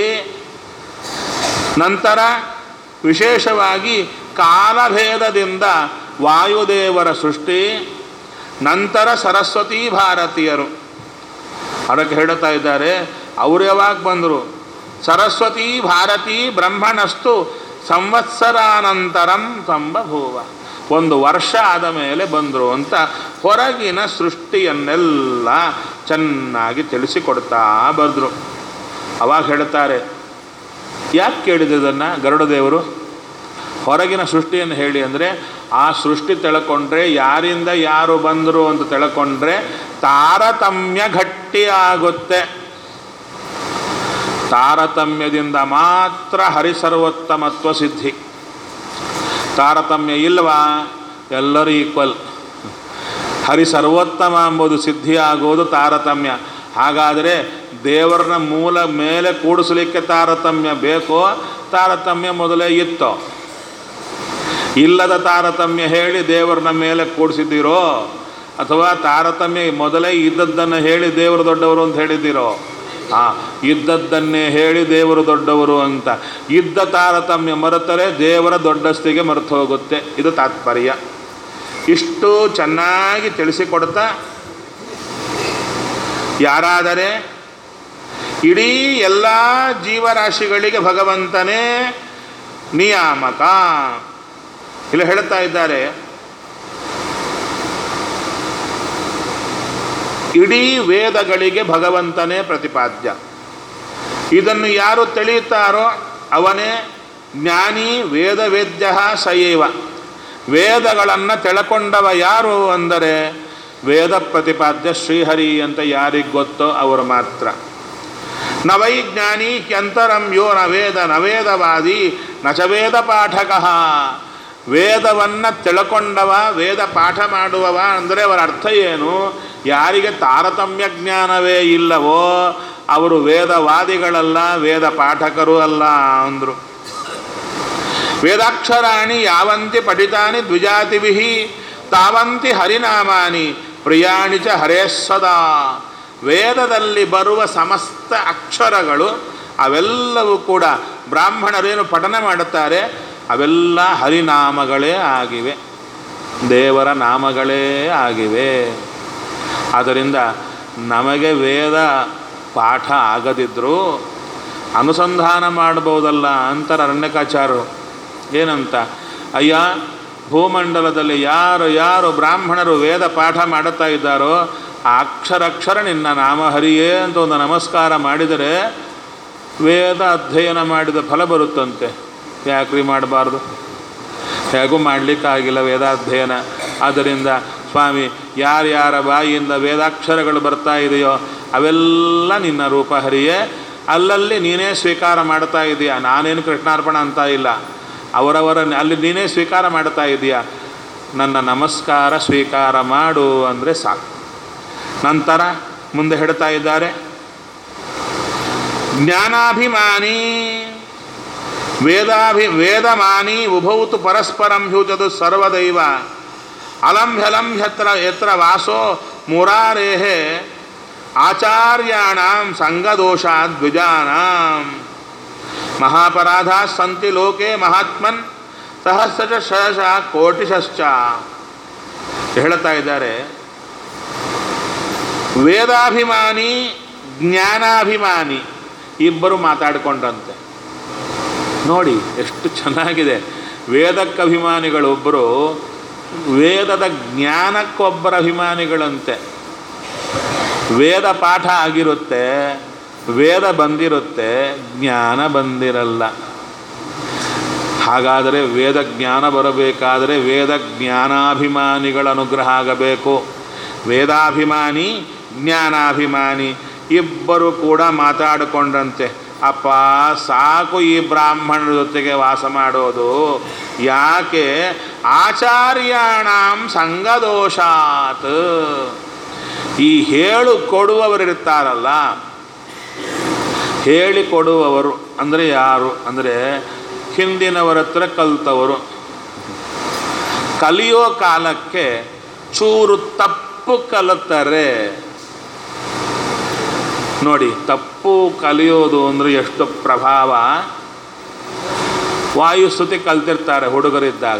ನಂತರ ವಿಶೇಷವಾಗಿ ಕಾಲಭೇದದಿಂದ ವಾಯುದೇವರ ಸೃಷ್ಟಿ, ನಂತರ ಸರಸ್ವತಿ ಭಾರತೀಯರು. ಅದಕ್ಕೆ ಹೇಳ್ತಾ ಇದ್ದಾರೆ, ಅವರು ಯಾವಾಗ ಬಂದರು? ಸರಸ್ವತಿ ಭಾರತೀ ಬ್ರಹ್ಮಣಸ್ತು ಸಂವತ್ಸರಾನಂತರಂ ಸಂಬಭೂವ, ಒಂದು ವರ್ಷ ಆದ ಮೇಲೆ ಬಂದರು ಅಂತ ಹೊರಗಿನ ಸೃಷ್ಟಿಯನ್ನೆಲ್ಲ ಚೆನ್ನಾಗಿ ತಿಳಿಸಿಕೊಡ್ತಾ ಬಂದರು. ಅವಾಗ ಹೇಳ್ತಾರೆ, ಯಾಕೆ ಕೇಳಿದ್ದನ್ನು ಗರುಡದೇವರು? ಹೊರಗಿನ ಸೃಷ್ಟಿಯನ್ನು ಹೇಳಿ ಅಂದರೆ ಆ ಸೃಷ್ಟಿ ತಿಳ್ಕೊಂಡ್ರೆ ಯಾರಿಂದ ಯಾರು ಬಂದರು ಅಂತ ತಿಳ್ಕೊಂಡ್ರೆ ತಾರತಮ್ಯ ಗಟ್ಟಿಯಾಗುತ್ತೆ. ತಾರತಮ್ಯದಿಂದ ಮಾತ್ರ ಹರಿಸರ್ವೋತ್ತಮತ್ವ ಸಿದ್ಧಿ. ತಾರತಮ್ಯ ಇಲ್ವಾ? ಎಲ್ಲರೂ ಈಕ್ವಲ್. ಹರಿಸರ್ವೋತ್ತಮ ಎಂಬುದು ಸಿದ್ಧಿಯಾಗುವುದು ತಾರತಮ್ಯ. ಹಾಗಾದರೆ ದೇವರನ್ನ ಮೂಲ ಮೇಲೆ ಕೂಡಿಸಲಿಕ್ಕೆ ತಾರತಮ್ಯ ಬೇಕೋ? ತಾರತಮ್ಯ ಮೊದಲೇ ಇತ್ತೋ? ಇಲ್ಲದ ತಾರತಮ್ಯ ಹೇಳಿ ದೇವರನ್ನ ಮೇಲೆ ಕೂಡಿಸಿದ್ದೀರೋ, ಅಥವಾ ತಾರತಮ್ಯ ಮೊದಲೇ ಇದ್ದದ್ದನ್ನು ಹೇಳಿ ದೇವರು ದೊಡ್ಡವರು ಅಂತ ಹೇಳಿದ್ದೀರೋ? ಹಾಂ, ಇದ್ದದ್ದನ್ನೇ ಹೇಳಿ ದೇವರು ದೊಡ್ಡವರು ಅಂತ. ಇದ್ದ ತಾರತಮ್ಯ ಮರೆತರೆ ದೇವರ ದೊಡ್ಡಸ್ತಿಗೆ ಮರೆತು ಹೋಗುತ್ತೆ. ಇದು ತಾತ್ಪರ್ಯ. ಇಷ್ಟು ಚೆನ್ನಾಗಿ ತಿಳಿಸಿಕೊಡ್ತಾ, ಯಾರಾದರೆ ಇಡೀ ಎಲ್ಲ ಜೀವರಾಶಿಗಳಿಗೆ ಭಗವಂತನೇ ನಿಯಾಮಕ. ಇಲ್ಲಿ ಹೇಳ್ತಾ ಇದ್ದಾರೆ, ಇಡೀ ವೇದಗಳಿಗೆ ಭಗವಂತನೇ ಪ್ರತಿಪಾದ್ಯ. ಇದನ್ನು ಯಾರು ತಿಳಿಯುತ್ತಾರೋ ಅವನೇ ಜ್ಞಾನಿ. ವೇದವೇದ್ಯ ಸಯೇವ. ವೇದಗಳನ್ನು ತಿಳ್ಕೊಂಡವ ಯಾರು ಅಂದರೆ ವೇದ ಪ್ರತಿಪಾದ್ಯ ಶ್ರೀಹರಿ ಅಂತ ಯಾರಿಗೆ ಗೊತ್ತೋ ಅವರು ಮಾತ್ರ. ನವೈಜ್ಞಾನಿ ಕ್ಯಂತರಂ ಯೋ ನ ವೇದ ನ ವೇದವಾದಿ ನ ಚ ವೇದ ಪಾಠಕಃ. ವೇದವನ್ನು ತಿಳ್ಕೊಂಡವ, ವೇದ ಪಾಠ ಮಾಡುವವ ಅಂದರೆ ಅವರ ಅರ್ಥ ಏನು? ಯಾರಿಗೆ ತಾರತಮ್ಯ ಜ್ಞಾನವೇ ಇಲ್ಲವೋ ಅವರು ವೇದವಾದಿಗಳಲ್ಲ, ವೇದ ಪಾಠಕರು ಅಲ್ಲ ಅಂದರು. ವೇದಾಕ್ಷರಾಣಿ ಯಾವಂತಿ ಪಠಿತಾನಿ ದ್ವಿಜಾತಿಭಿ ತಾವಂತಿ ಹರಿನಾಮಾನಿ ಪ್ರಿಯಾಣಿ ಚ ಹರೇಸ್ಸದಾ. ವೇದದಲ್ಲಿ ಬರುವ ಸಮಸ್ತ ಅಕ್ಷರಗಳು ಅವೆಲ್ಲವೂ ಕೂಡ ಬ್ರಾಹ್ಮಣರೇನು ಪಠನ ಮಾಡುತ್ತಾರೆ ಅವೆಲ್ಲ ಹರಿನಾಮಗಳೇ ಆಗಿವೆ, ದೇವರ ನಾಮಗಳೇ ಆಗಿವೆ. ಆದ್ದರಿಂದ ನಮಗೆ ವೇದ ಪಾಠ ಆಗದಿದ್ದರೂ ಅನುಸಂಧಾನ ಮಾಡಬಹುದಲ್ಲ ಅಂತಾರೆ ಅರಣ್ಯಕಾಚಾರ್ಯರು. ಏನಂತ? ಅಯ್ಯ, ಭೂಮಂಡಲದಲ್ಲಿ ಯಾರು ಯಾರು ಬ್ರಾಹ್ಮಣರು ವೇದ ಪಾಠ ಮಾಡುತ್ತಾ ಇದ್ದಾರೋ ಆ ಅಕ್ಷರಕ್ಷರ ನಿನ್ನ ನಾಮ ಹರಿಯೇ ಅಂತ ಒಂದು ನಮಸ್ಕಾರ ಮಾಡಿದರೆ ವೇದ ಅಧ್ಯಯನ ಮಾಡಿದ ಫಲ ಬರುತ್ತಂತೆ. ಯಾಕ್ರಿ ಮಾಡಬಾರ್ದು? ಹೇಗೂ ಮಾಡಲಿಕ್ಕಾಗಿಲ್ಲ ವೇದಾಧ್ಯಯನ. ಆದ್ದರಿಂದ ಸ್ವಾಮಿ, ಯಾರ್ಯಾರ ಬಾಯಿಯಿಂದ ವೇದಾಕ್ಷರಗಳು ಬರ್ತಾ ಇದೆಯೋ ಅವೆಲ್ಲ ನಿನ್ನ ರೂಪ ಹರಿಯೇ, ಅಲ್ಲಲ್ಲಿ ನೀನೇ ಸ್ವೀಕಾರ ಮಾಡ್ತಾ ಇದೆಯಾ. ನಾನೇನು ಕೃಷ್ಣಾರ್ಪಣ ಅಂತ ಇಲ್ಲ, ಅವರವರ ಅಲ್ಲಿ ನೀನೇ ಸ್ವೀಕಾರ ಮಾಡ್ತಾ ಇದೆಯಾ. ನನ್ನ ನಮಸ್ಕಾರ ಸ್ವೀಕಾರ ಮಾಡು ಅಂದರೆ ಸಾಕು. ನಂತರ ಮುಂದೆ ಹೇಳ್ತಾ ಇದ್ದಾರೆ, ಜ್ಞಾನಾಭಿಮಾನಿ ವೇದಾಭಿ ವೇದಮಾನಿ ಉಭೌತು ಪರಸ್ಪರಂ ಹ್ಯೂಚದು ಸರ್ವದೈವ ಅಲಂಹ್ಯಲಂ ಯತ್ರ ಯತ್ರ ವಾಸೋ ಮುರಾರೇಃ ಆಚಾರ್ಯಾಣಾಂ ಸಂಗದೋಷಾದ್ ದ್ವಿಜಾನಾಂ ಮಹಾಪರಾಧಾಃ ಸಂತಿ ಲೋಕೆ ಮಹಾತ್ಮನ್ ಸಹಸ್ರಶ ಶಶ ಕೋಟಿಶಶ್ಚ. ಹೇಳ್ತಾ ಇದ್ದಾರೆ, ವೇದಾಭಿಮಾನಿ ಜ್ಞಾನಾಭಿಮಾನಿ ಇಬ್ಬರು ಮಾತಾಡಿಕೊಂಡ್ರಂತೆ. ನೋಡಿ ಎಷ್ಟು ಚೆನ್ನಾಗಿದೆ. ವೇದಕ್ಕಭಿಮಾನಿಗಳೊಬ್ಬರು, ವೇದದ ಜ್ಞಾನಕ್ಕೊಬ್ಬರ ಅಭಿಮಾನಿಗಳಂತೆ. ವೇದ ಪಾಠ ಆಗಿರುತ್ತೆ, ವೇದ ಬಂದಿರುತ್ತೆ, ಜ್ಞಾನ ಬಂದಿರಲ್ಲ. ಹಾಗಾದರೆ ವೇದ ಜ್ಞಾನ ಬರಬೇಕಾದರೆ ವೇದ ಜ್ಞಾನಾಭಿಮಾನಿಗಳ ಅನುಗ್ರಹ ಆಗಬೇಕು. ವೇದಾಭಿಮಾನಿ ಜ್ಞಾನಾಭಿಮಾನಿ ಇಬ್ಬರು ಕೂಡ ಮಾತಾಡಿಕೊಂಡ್ರಂತೆ. ಅಪ್ಪ, ಸಾಕು ಈ ಬ್ರಾಹ್ಮಣರ ಜೊತೆಗೆ ವಾಸ ಮಾಡೋದು, ಯಾಕೆ? ಆಚಾರ್ಯಾಣಾಂ ಸಂಗದೋಷಾತ್. ಈ ಹೇಳು ಕೊಡುವವರಿರ್ತಾರಲ್ಲ, ಹೇಳಿಕೊಡುವವರು ಅಂದರೆ ಯಾರು ಅಂದರೆ ಹಿಂದಿನವರ ಹತ್ರ ಕಲಿತವರು. ಕಲಿಯೋ ಕಾಲಕ್ಕೆ ಚೂರು ತಪ್ಪು ಕಲಿತರೆ ನೋಡಿ, ತಪ್ಪು ಕಲಿಯೋದು ಅಂದರೆ ಎಷ್ಟು ಪ್ರಭಾವ. ವಾಯುಸ್ತುತಿ ಕಲ್ತಿರ್ತಾರೆ ಹುಡುಗರಿದ್ದಾಗ,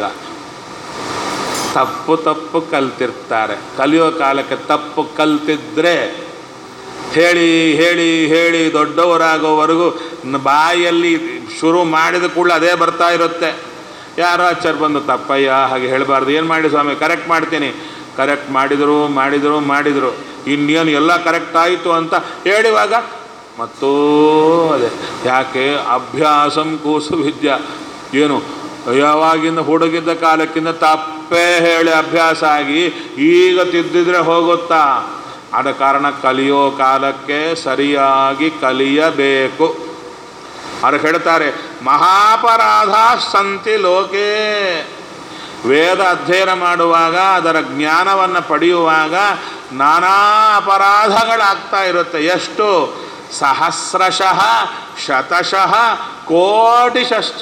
ತಪ್ಪು ತಪ್ಪು ಕಲ್ತಿರ್ತಾರೆ. ಕಲಿಯೋ ಕಾಲಕ್ಕೆ ತಪ್ಪು ಕಲ್ತಿದ್ರೆ ಹೇಳಿ ಹೇಳಿ ಹೇಳಿ ದೊಡ್ಡವರಾಗೋವರೆಗೂ ಬಾಯಲ್ಲಿ ಶುರು ಮಾಡಿದ ಕೂಡಲೇ ಅದೇ ಬರ್ತಾ ಇರುತ್ತೆ. ಯಾರೋ ಆಚಾರ್ಯ ಬಂದು, ತಪ್ಪಯ್ಯ ಹಾಗೆ ಹೇಳಬಾರ್ದು, ಏನು ಮಾಡಿ ಸ್ವಾಮಿ, ಕರೆಕ್ಟ್ ಮಾಡ್ತೀನಿ. ಕರೆಕ್ಟ್ ಮಾಡಿದರು ಮಾಡಿದರು ಮಾಡಿದರು ಇನ್ನೇನು ಎಲ್ಲ ಕರೆಕ್ಟ್ ಆಯಿತು ಅಂತ ಹೇಳುವಾಗ ಮತ್ತೂ ಅದೇ. ಯಾಕೆ? ಅಭ್ಯಾಸಂ ಕೂಸು ವಿದ್ಯಾ. ಏನು ಯಾವಾಗಿಂದ ಹುಡುಗಿದ್ದ ಕಾಲಕ್ಕಿಂತ ತಪ್ಪೇ ಹೇಳಿ ಅಭ್ಯಾಸ ಆಗಿ ಈಗ ತಿದ್ದಿದ್ರೆ ಹೋಗುತ್ತಾ? ಆದ ಕಾರಣ ಕಲಿಯೋ ಕಾಲಕ್ಕೆ ಸರಿಯಾಗಿ ಕಲಿಯಬೇಕು. ಅವ್ರು ಹೇಳ್ತಾರೆ, ಮಹಾಪರಾಧ ಸಂತಿ ಲೋಕೆ. ವೇದ ಅಧ್ಯಯನ ಮಾಡುವಾಗ, ಅದರ ಜ್ಞಾನವನ್ನು ಪಡೆಯುವಾಗ ನಾನಾ ಅಪರಾಧಗಳಾಗ್ತಾ ಇರುತ್ತೆ. ಎಷ್ಟು? ಸಹಸ್ರಶಃ ಶತಶಃ ಕೋಟಿಶಶ್ಚ.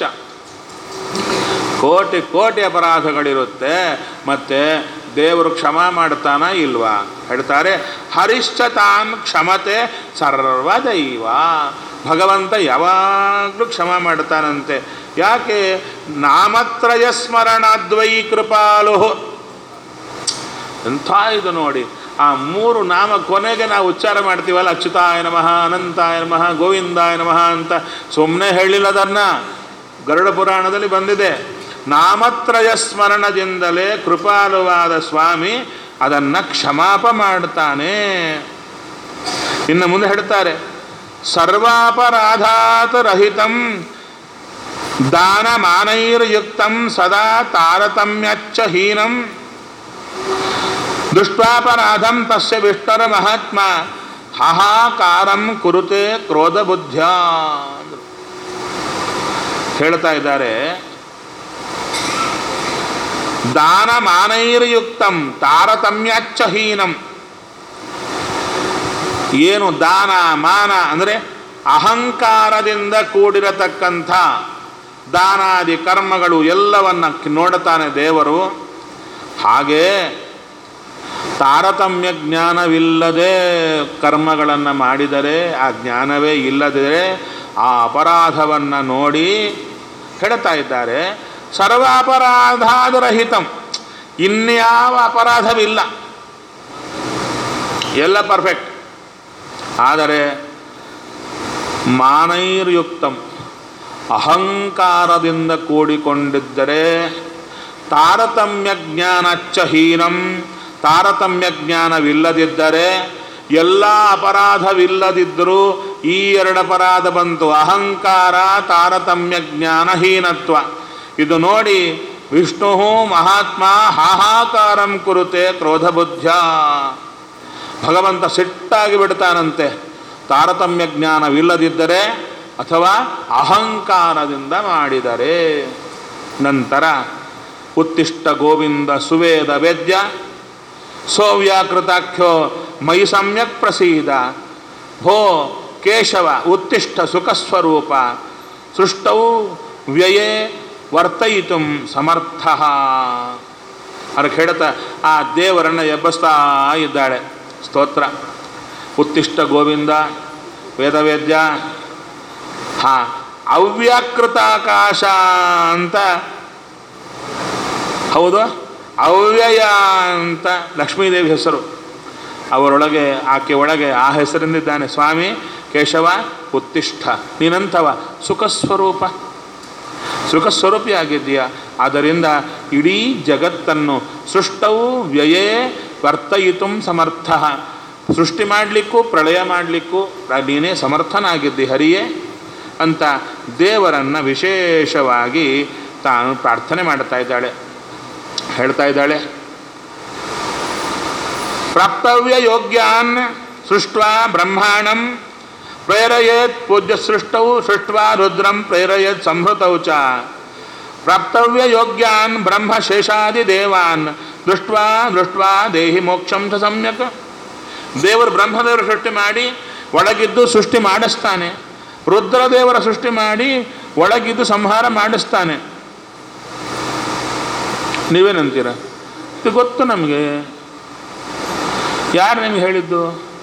ಕೋಟಿ ಕೋಟಿ ಅಪರಾಧಗಳಿರುತ್ತೆ. ಮತ್ತು ದೇವರು ಕ್ಷಮ ಮಾಡ್ತಾನ ಇಲ್ವಾ? ಹೇಳ್ತಾರೆ, ಹರಿಶ್ಚತಾನ್ ಕ್ಷಮತೆ ಸರ್ವದೈವ. ಭಗವಂತ ಯಾವಾಗಲೂ ಕ್ಷಮ ಮಾಡ್ತಾನಂತೆ. ಯಾಕೆ? ನಾಮತ್ರಯ ಸ್ಮರಣಾದ್ವೈ ಕೃಪಾಲು. ಎಂಥ ಇದು ನೋಡಿ, ಆ ಮೂರು ನಾಮ ಕೊನೆಗೆ ನಾವು ಉಚ್ಚಾರ ಮಾಡ್ತೀವಲ್ಲ, ಅಚ್ಯುತಾಯ ನಮಃ, ಅನಂತಾಯ ನಮಃ, ಗೋವಿಂದಾಯ ನಮಃ ಅಂತ ಸುಮ್ಮನೆ ಹೇಳಿಲ್ಲ. ಅದನ್ನು ಗರುಡ ಪುರಾಣದಲ್ಲಿ ಬಂದಿದೆ. ನಾಮತ್ರಯ ಸ್ಮರಣದಿಂದಲೇ ಕೃಪಾಲುವಾದ ಸ್ವಾಮಿ ಅದನ್ನು ಕ್ಷಮಾಪ ಮಾಡ್ತಾನೆ. ಇನ್ನು ಮುಂದೆ ಹೇಳ್ತಾರೆ, ಸರ್ವಾಪರಾಧಾತ್ ರಹಿತಂ ದಾನಮಾನೈರ್ಯುಕ್ತಂ ಸದಾ ತಾರತಮ್ಯಚ್ಚ ಹೀನಂ ದೃಷ್ಟ್ವಾಪರಾಧಂ ತಸ್ಯ ವಿಷ್ಣುರ ಮಹಾತ್ಮ ಹಾಹಾಕಾರಂ ಕುರುತೆ ಕ್ರೋಧ ಬುದ್ಧ್ಯ. ಹೇಳ್ತಾ ಇದ್ದಾರೆ, ದಾನಮಾನೈರ್ಯುಕ್ತಂ ತಾರತಮ್ಯಚ್ಚ ಹೀನಂ. ಏನು ದಾನ ಮಾನ ಅಂದರೆ ಅಹಂಕಾರದಿಂದ ಕೂಡಿರತಕ್ಕಂಥ ದಾನಾದಿ ಕರ್ಮಗಳು ಎಲ್ಲವನ್ನ ನೋಡುತ್ತಾನೆ ದೇವರು. ಹಾಗೆ ತಾರತಮ್ಯ ಜ್ಞಾನವಿಲ್ಲದೆ ಕರ್ಮಗಳನ್ನು ಮಾಡಿದರೆ, ಆ ಜ್ಞಾನವೇ ಇಲ್ಲದಿದ್ದರೆ ಆ ಅಪರಾಧವನ್ನು ನೋಡಿ ಹೇಳ್ತಾ ಇದ್ದಾರೆ, ಸರ್ವ ಅಪರಾಧಾದರಹಿತಂ, ಇನ್ಯಾವ ಅಪರಾಧವಿಲ್ಲ, ಎಲ್ಲ ಪರ್ಫೆಕ್ಟ್. ಆದರೆ ಮಾನೈರ್ಯುಕ್ತಂ, ಅಹಂಕಾರದಿಂದ ಕೂಡಿಕೊಂಡಿದ್ದರೆ, ತಾರತಮ್ಯ ಜ್ಞಾನಚ್ಚ ಹೀನಂ, ತಾರತಮ್ಯ ಜ್ಞಾನವಿಲ್ಲದಿದ್ದರೆ, ಎಲ್ಲ ಅಪರಾಧವಿಲ್ಲದಿದ್ದರೂ ಈ ಎರಡು ಅಪರಾಧ ಬಂತು, ಅಹಂಕಾರ, ತಾರತಮ್ಯ ಜ್ಞಾನಹೀನತ್ವ. ಇದು ನೋಡಿ ವಿಷ್ಣು ಮಹಾತ್ಮ ಹಾಹಾಕಾರಂ ಕುರುತೆ ಕ್ರೋಧಬುದ್ಧ್ಯ, ಭಗವಂತ ಸಿಟ್ಟಾಗಿ ಬಿಡ್ತಾನಂತೆ ತಾರತಮ್ಯ ಜ್ಞಾನವಿಲ್ಲದಿದ್ದರೆ ಅಥವಾ ಅಹಂಕಾರದಿಂದ ಮಾಡಿದರೆ. ನಂತರ ಉತ್ತಿಷ್ಟ ಗೋವಿಂದ ಸುವೇದ ವೇದ್ಯ ಸೋವ್ಯಾಕೃತಾಖ್ಯೋ ಮೈ ಸಮ್ಯಕ್ ಪ್ರಸೀದ, ಭೋ ಕೇಶವ ಉತ್ತಿಷ್ಟ ಸುಖಸ್ವರೂಪ, ಸೃಷ್ಟೌ ವ್ಯಯೇ ವರ್ತಯಿತು ಸಮರ್ಥ. ಅದಕ್ಕೆ ಹೇಳ್ತಾ ಆ ದೇವರನ್ನು ಎಬ್ಬಿಸ್ತಾ ಇದ್ದಾಳೆ ಸ್ತೋತ್ರ. ಉತ್ತಿಷ್ಟ ಗೋವಿಂದ ವೇದವೇದ್ಯ, ಹಾಂ ಅವ್ಯಾಕೃತಾಕಾಶ ಅಂತ ಹೌದು, ಅವ್ಯಯ ಅಂತ ಲಕ್ಷ್ಮೀದೇವಿ ಹೆಸರು. ಅವರೊಳಗೆ ಆಕೆ ಒಳಗೆ ಆ ಹೆಸರಿಂದಿದ್ದಾನೆ ಸ್ವಾಮಿ ಕೇಶವ ಉತ್ತಿಷ್ಠ, ನೀನಂಥವ ಸುಖಸ್ವರೂಪ, ಸುಖಸ್ವರೂಪಿಯಾಗಿದ್ದೀಯ. ಆದ್ದರಿಂದ ಇಡೀ ಜಗತ್ತನ್ನು ಸೃಷ್ಟವು ವ್ಯಯೇ ವರ್ತಯಿತು ಸಮರ್ಥ, ಸೃಷ್ಟಿ ಮಾಡಲಿಕ್ಕೂ ಪ್ರಳಯ ಮಾಡಲಿಕ್ಕೂ ನೀನೇ ಸಮರ್ಥನಾಗಿದ್ದಿ ಹರಿಯೇ ಅಂತ ದೇವರನ್ನು ವಿಶೇಷವಾಗಿ ತಾನು ಪ್ರಾರ್ಥನೆ ಮಾಡ್ತಾ ಇದ್ದಾಳೆ. ಹೇಳ್ತಾ ಇದ್ದಾಳೆ, ಪ್ರಾಪ್ತವ್ಯ ಯೋಗ್ಯಾನ್ ಸೃಷ್ಟ್ವಾ ಬ್ರಹ್ಮಾಣಂ ಪ್ರೇರಯೇತ್ ಪೂಜ್ಯ ಸೃಷ್ಟೌ ಸೃಷ್ಟ್ವಾ ರುದ್ರಂ ಪ್ರೇರಯೇತ್ ಸಂಹೃತೌ ಚ. ಪ್ರಾಪ್ತವ್ಯ ಯೋಗ್ಯಾನ್ ಬ್ರಹ್ಮ ಶೇಷಾದಿ ದೇವಾನ್ ದೃಷ್ಟ್ವಾ ದೃಷ್ಟ್ವಾ ದೇಹಿ ಮೋಕ್ಷಂ ಚ ಸಮ್ಯಕ್. ದೇವರು ಬ್ರಹ್ಮದೇವರ ಸೃಷ್ಟಿ ಮಾಡಿ ಒಳಗಿದ್ದು ಸೃಷ್ಟಿ ಮಾಡಿಸ್ತಾನೆ, ರುದ್ರದೇವರ ಸೃಷ್ಟಿ ಮಾಡಿ ಒಳಗಿದ್ದು ಸಂಹಾರ ಮಾಡಿಸ್ತಾನೆ. ನೀವೇನಂತೀರ? ಇದು ಗೊತ್ತು ನಮಗೆ. ಯಾರು ನಿಮ್ಗೆ ಹೇಳಿದ್ದು?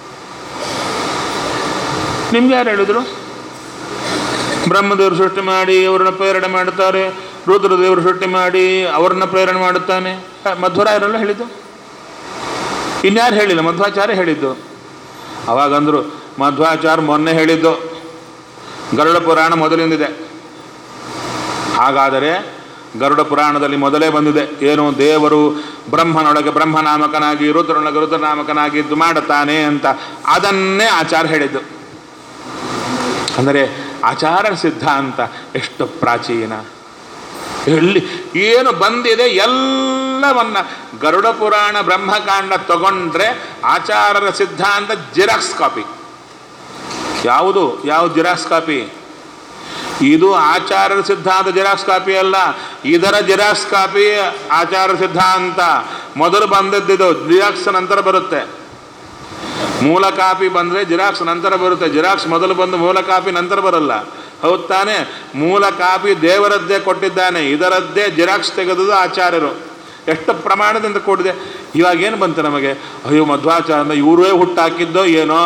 ನಿಮ್ಗೆ ಯಾರು ಹೇಳಿದ್ರು? ಬ್ರಹ್ಮದೇವರು ಸೃಷ್ಟಿ ಮಾಡಿ ಅವ್ರನ್ನ ಪ್ರೇರಣೆ ಮಾಡ್ತಾರೆ, ರುದ್ರದೇವರು ಸೃಷ್ಟಿ ಮಾಡಿ ಅವ್ರನ್ನ ಪ್ರೇರಣೆ ಮಾಡುತ್ತಾನೆ. ಮಧ್ವರಾಯರೆಲ್ಲ ಹೇಳಿದ್ದು. ಇನ್ಯಾರು ಹೇಳಿಲ್ಲ? ಮಧ್ವಾಚಾರ್ಯ ಹೇಳಿದ್ದು. ಅವಾಗಂದರು ಮಧ್ವಾಚಾರ್ಯ ಮೊನ್ನೆ ಹೇಳಿದ್ದು, ಗರುಡ ಪುರಾಣ ಮೊದಲಿಂದಿದೆ. ಹಾಗಾದರೆ ಗರುಡ ಪುರಾಣದಲ್ಲಿ ಮೊದಲೇ ಬಂದಿದೆ ಏನು? ದೇವರು ಬ್ರಹ್ಮನೊಳಗೆ ಬ್ರಹ್ಮನಾಮಕನಾಗಿ ರುದ್ರನೊಳಗೆ ರುದ್ರನಾಮಕನಾಗಿ ಇದು ಮಾಡುತ್ತಾನೆ ಅಂತ. ಅದನ್ನೇ ಆಚಾರ್ಯ ಹೇಳಿದ್ದು. ಅಂದರೆ ಆಚಾರ್ಯ ಸಿದ್ಧಾಂತ ಎಷ್ಟು ಪ್ರಾಚೀನ, ಎಲ್ಲಿ ಏನು ಬಂದಿದೆ ಎಲ್ಲವನ್ನ ಗರುಡ ಪುರಾಣ ಬ್ರಹ್ಮಕಾಂಡ ತಗೊಂಡ್ರೆ ಆಚಾರ್ಯರ ಸಿದ್ಧಾಂತ ಜಿರಾಕ್ಸ್ ಕಾಪಿ. ಯಾವುದು ಯಾವ ಜಿರಾಕ್ಸ್ ಕಾಪಿ? ಇದು ಆಚಾರ್ಯರ ಸಿದ್ಧಾಂತ ಜಿರಾಕ್ಸ್ ಕಾಪಿ ಅಲ್ಲ, ಇದರ ಜಿರಾಕ್ಸ್ ಕಾಪಿ ಆಚಾರ್ಯ ಸಿದ್ಧಾಂತ. ಮೊದಲು ಬಂದದ್ದಿದು, ಜಿರಾಕ್ಸ್ ನಂತರ ಬರುತ್ತೆ. ಮೂಲ ಕಾಪಿ ಬಂದರೆ ಜಿರಾಕ್ಸ್ ನಂತರ ಬರುತ್ತೆ, ಜಿರಾಕ್ಸ್ ಮೊದಲು ಬಂದು ಮೂಲ ಕಾಪಿ ನಂತರ ಬರಲ್ಲ. ಹೌದು ತಾನೇ? ಮೂಲ ಕಾಪಿ ದೇವರದ್ದೇ ಕೊಟ್ಟಿದ್ದಾನೆ, ಇದರದ್ದೇ ಜಿರಾಕ್ಸ್ ತೆಗೆದುದು ಆಚಾರ್ಯರು. ಎಷ್ಟು ಪ್ರಮಾಣದಿಂದ ಕೊಟ್ಟಿದೆ. ಇವಾಗೇನು ಬಂತು ನಮಗೆ? ಅಯ್ಯೋ ಮಧ್ವಾಚಾರ್ಯ ಇವರೇ ಹುಟ್ಟಾಕಿದ್ದೋ ಏನೋ,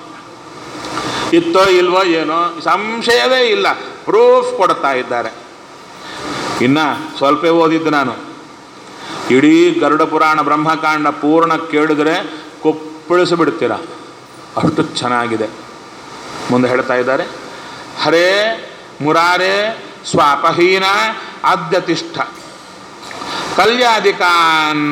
ಇತ್ತೋ ಇಲ್ವೋ ಏನೋ, ಸಂಶಯವೇ ಇಲ್ಲ, ಪ್ರೂಫ್ ಕೊಡ್ತಾ ಇದ್ದಾರೆ. ಇನ್ನು ಸ್ವಲ್ಪ ಓದಿದ್ದು ನಾನು. ಇಡೀ ಗರುಡ ಪುರಾಣ ಬ್ರಹ್ಮಕಾಂಡ ಪೂರ್ಣ ಕೇಳಿದರೆ ಕುಪ್ಪಳಿಸಿಬಿಡ್ತೀರ, ಅಷ್ಟು ಚೆನ್ನಾಗಿದೆ. ಮುಂದೆ ಹೇಳ್ತಾ ಇದ್ದಾರೆ, ಹರೇ ಮುರಾರೇ ಸ್ವಾಪಹೀನ ಆದ್ಯತಿಷ್ಠ ಕಲ್ಯಾದಿಕಾನ್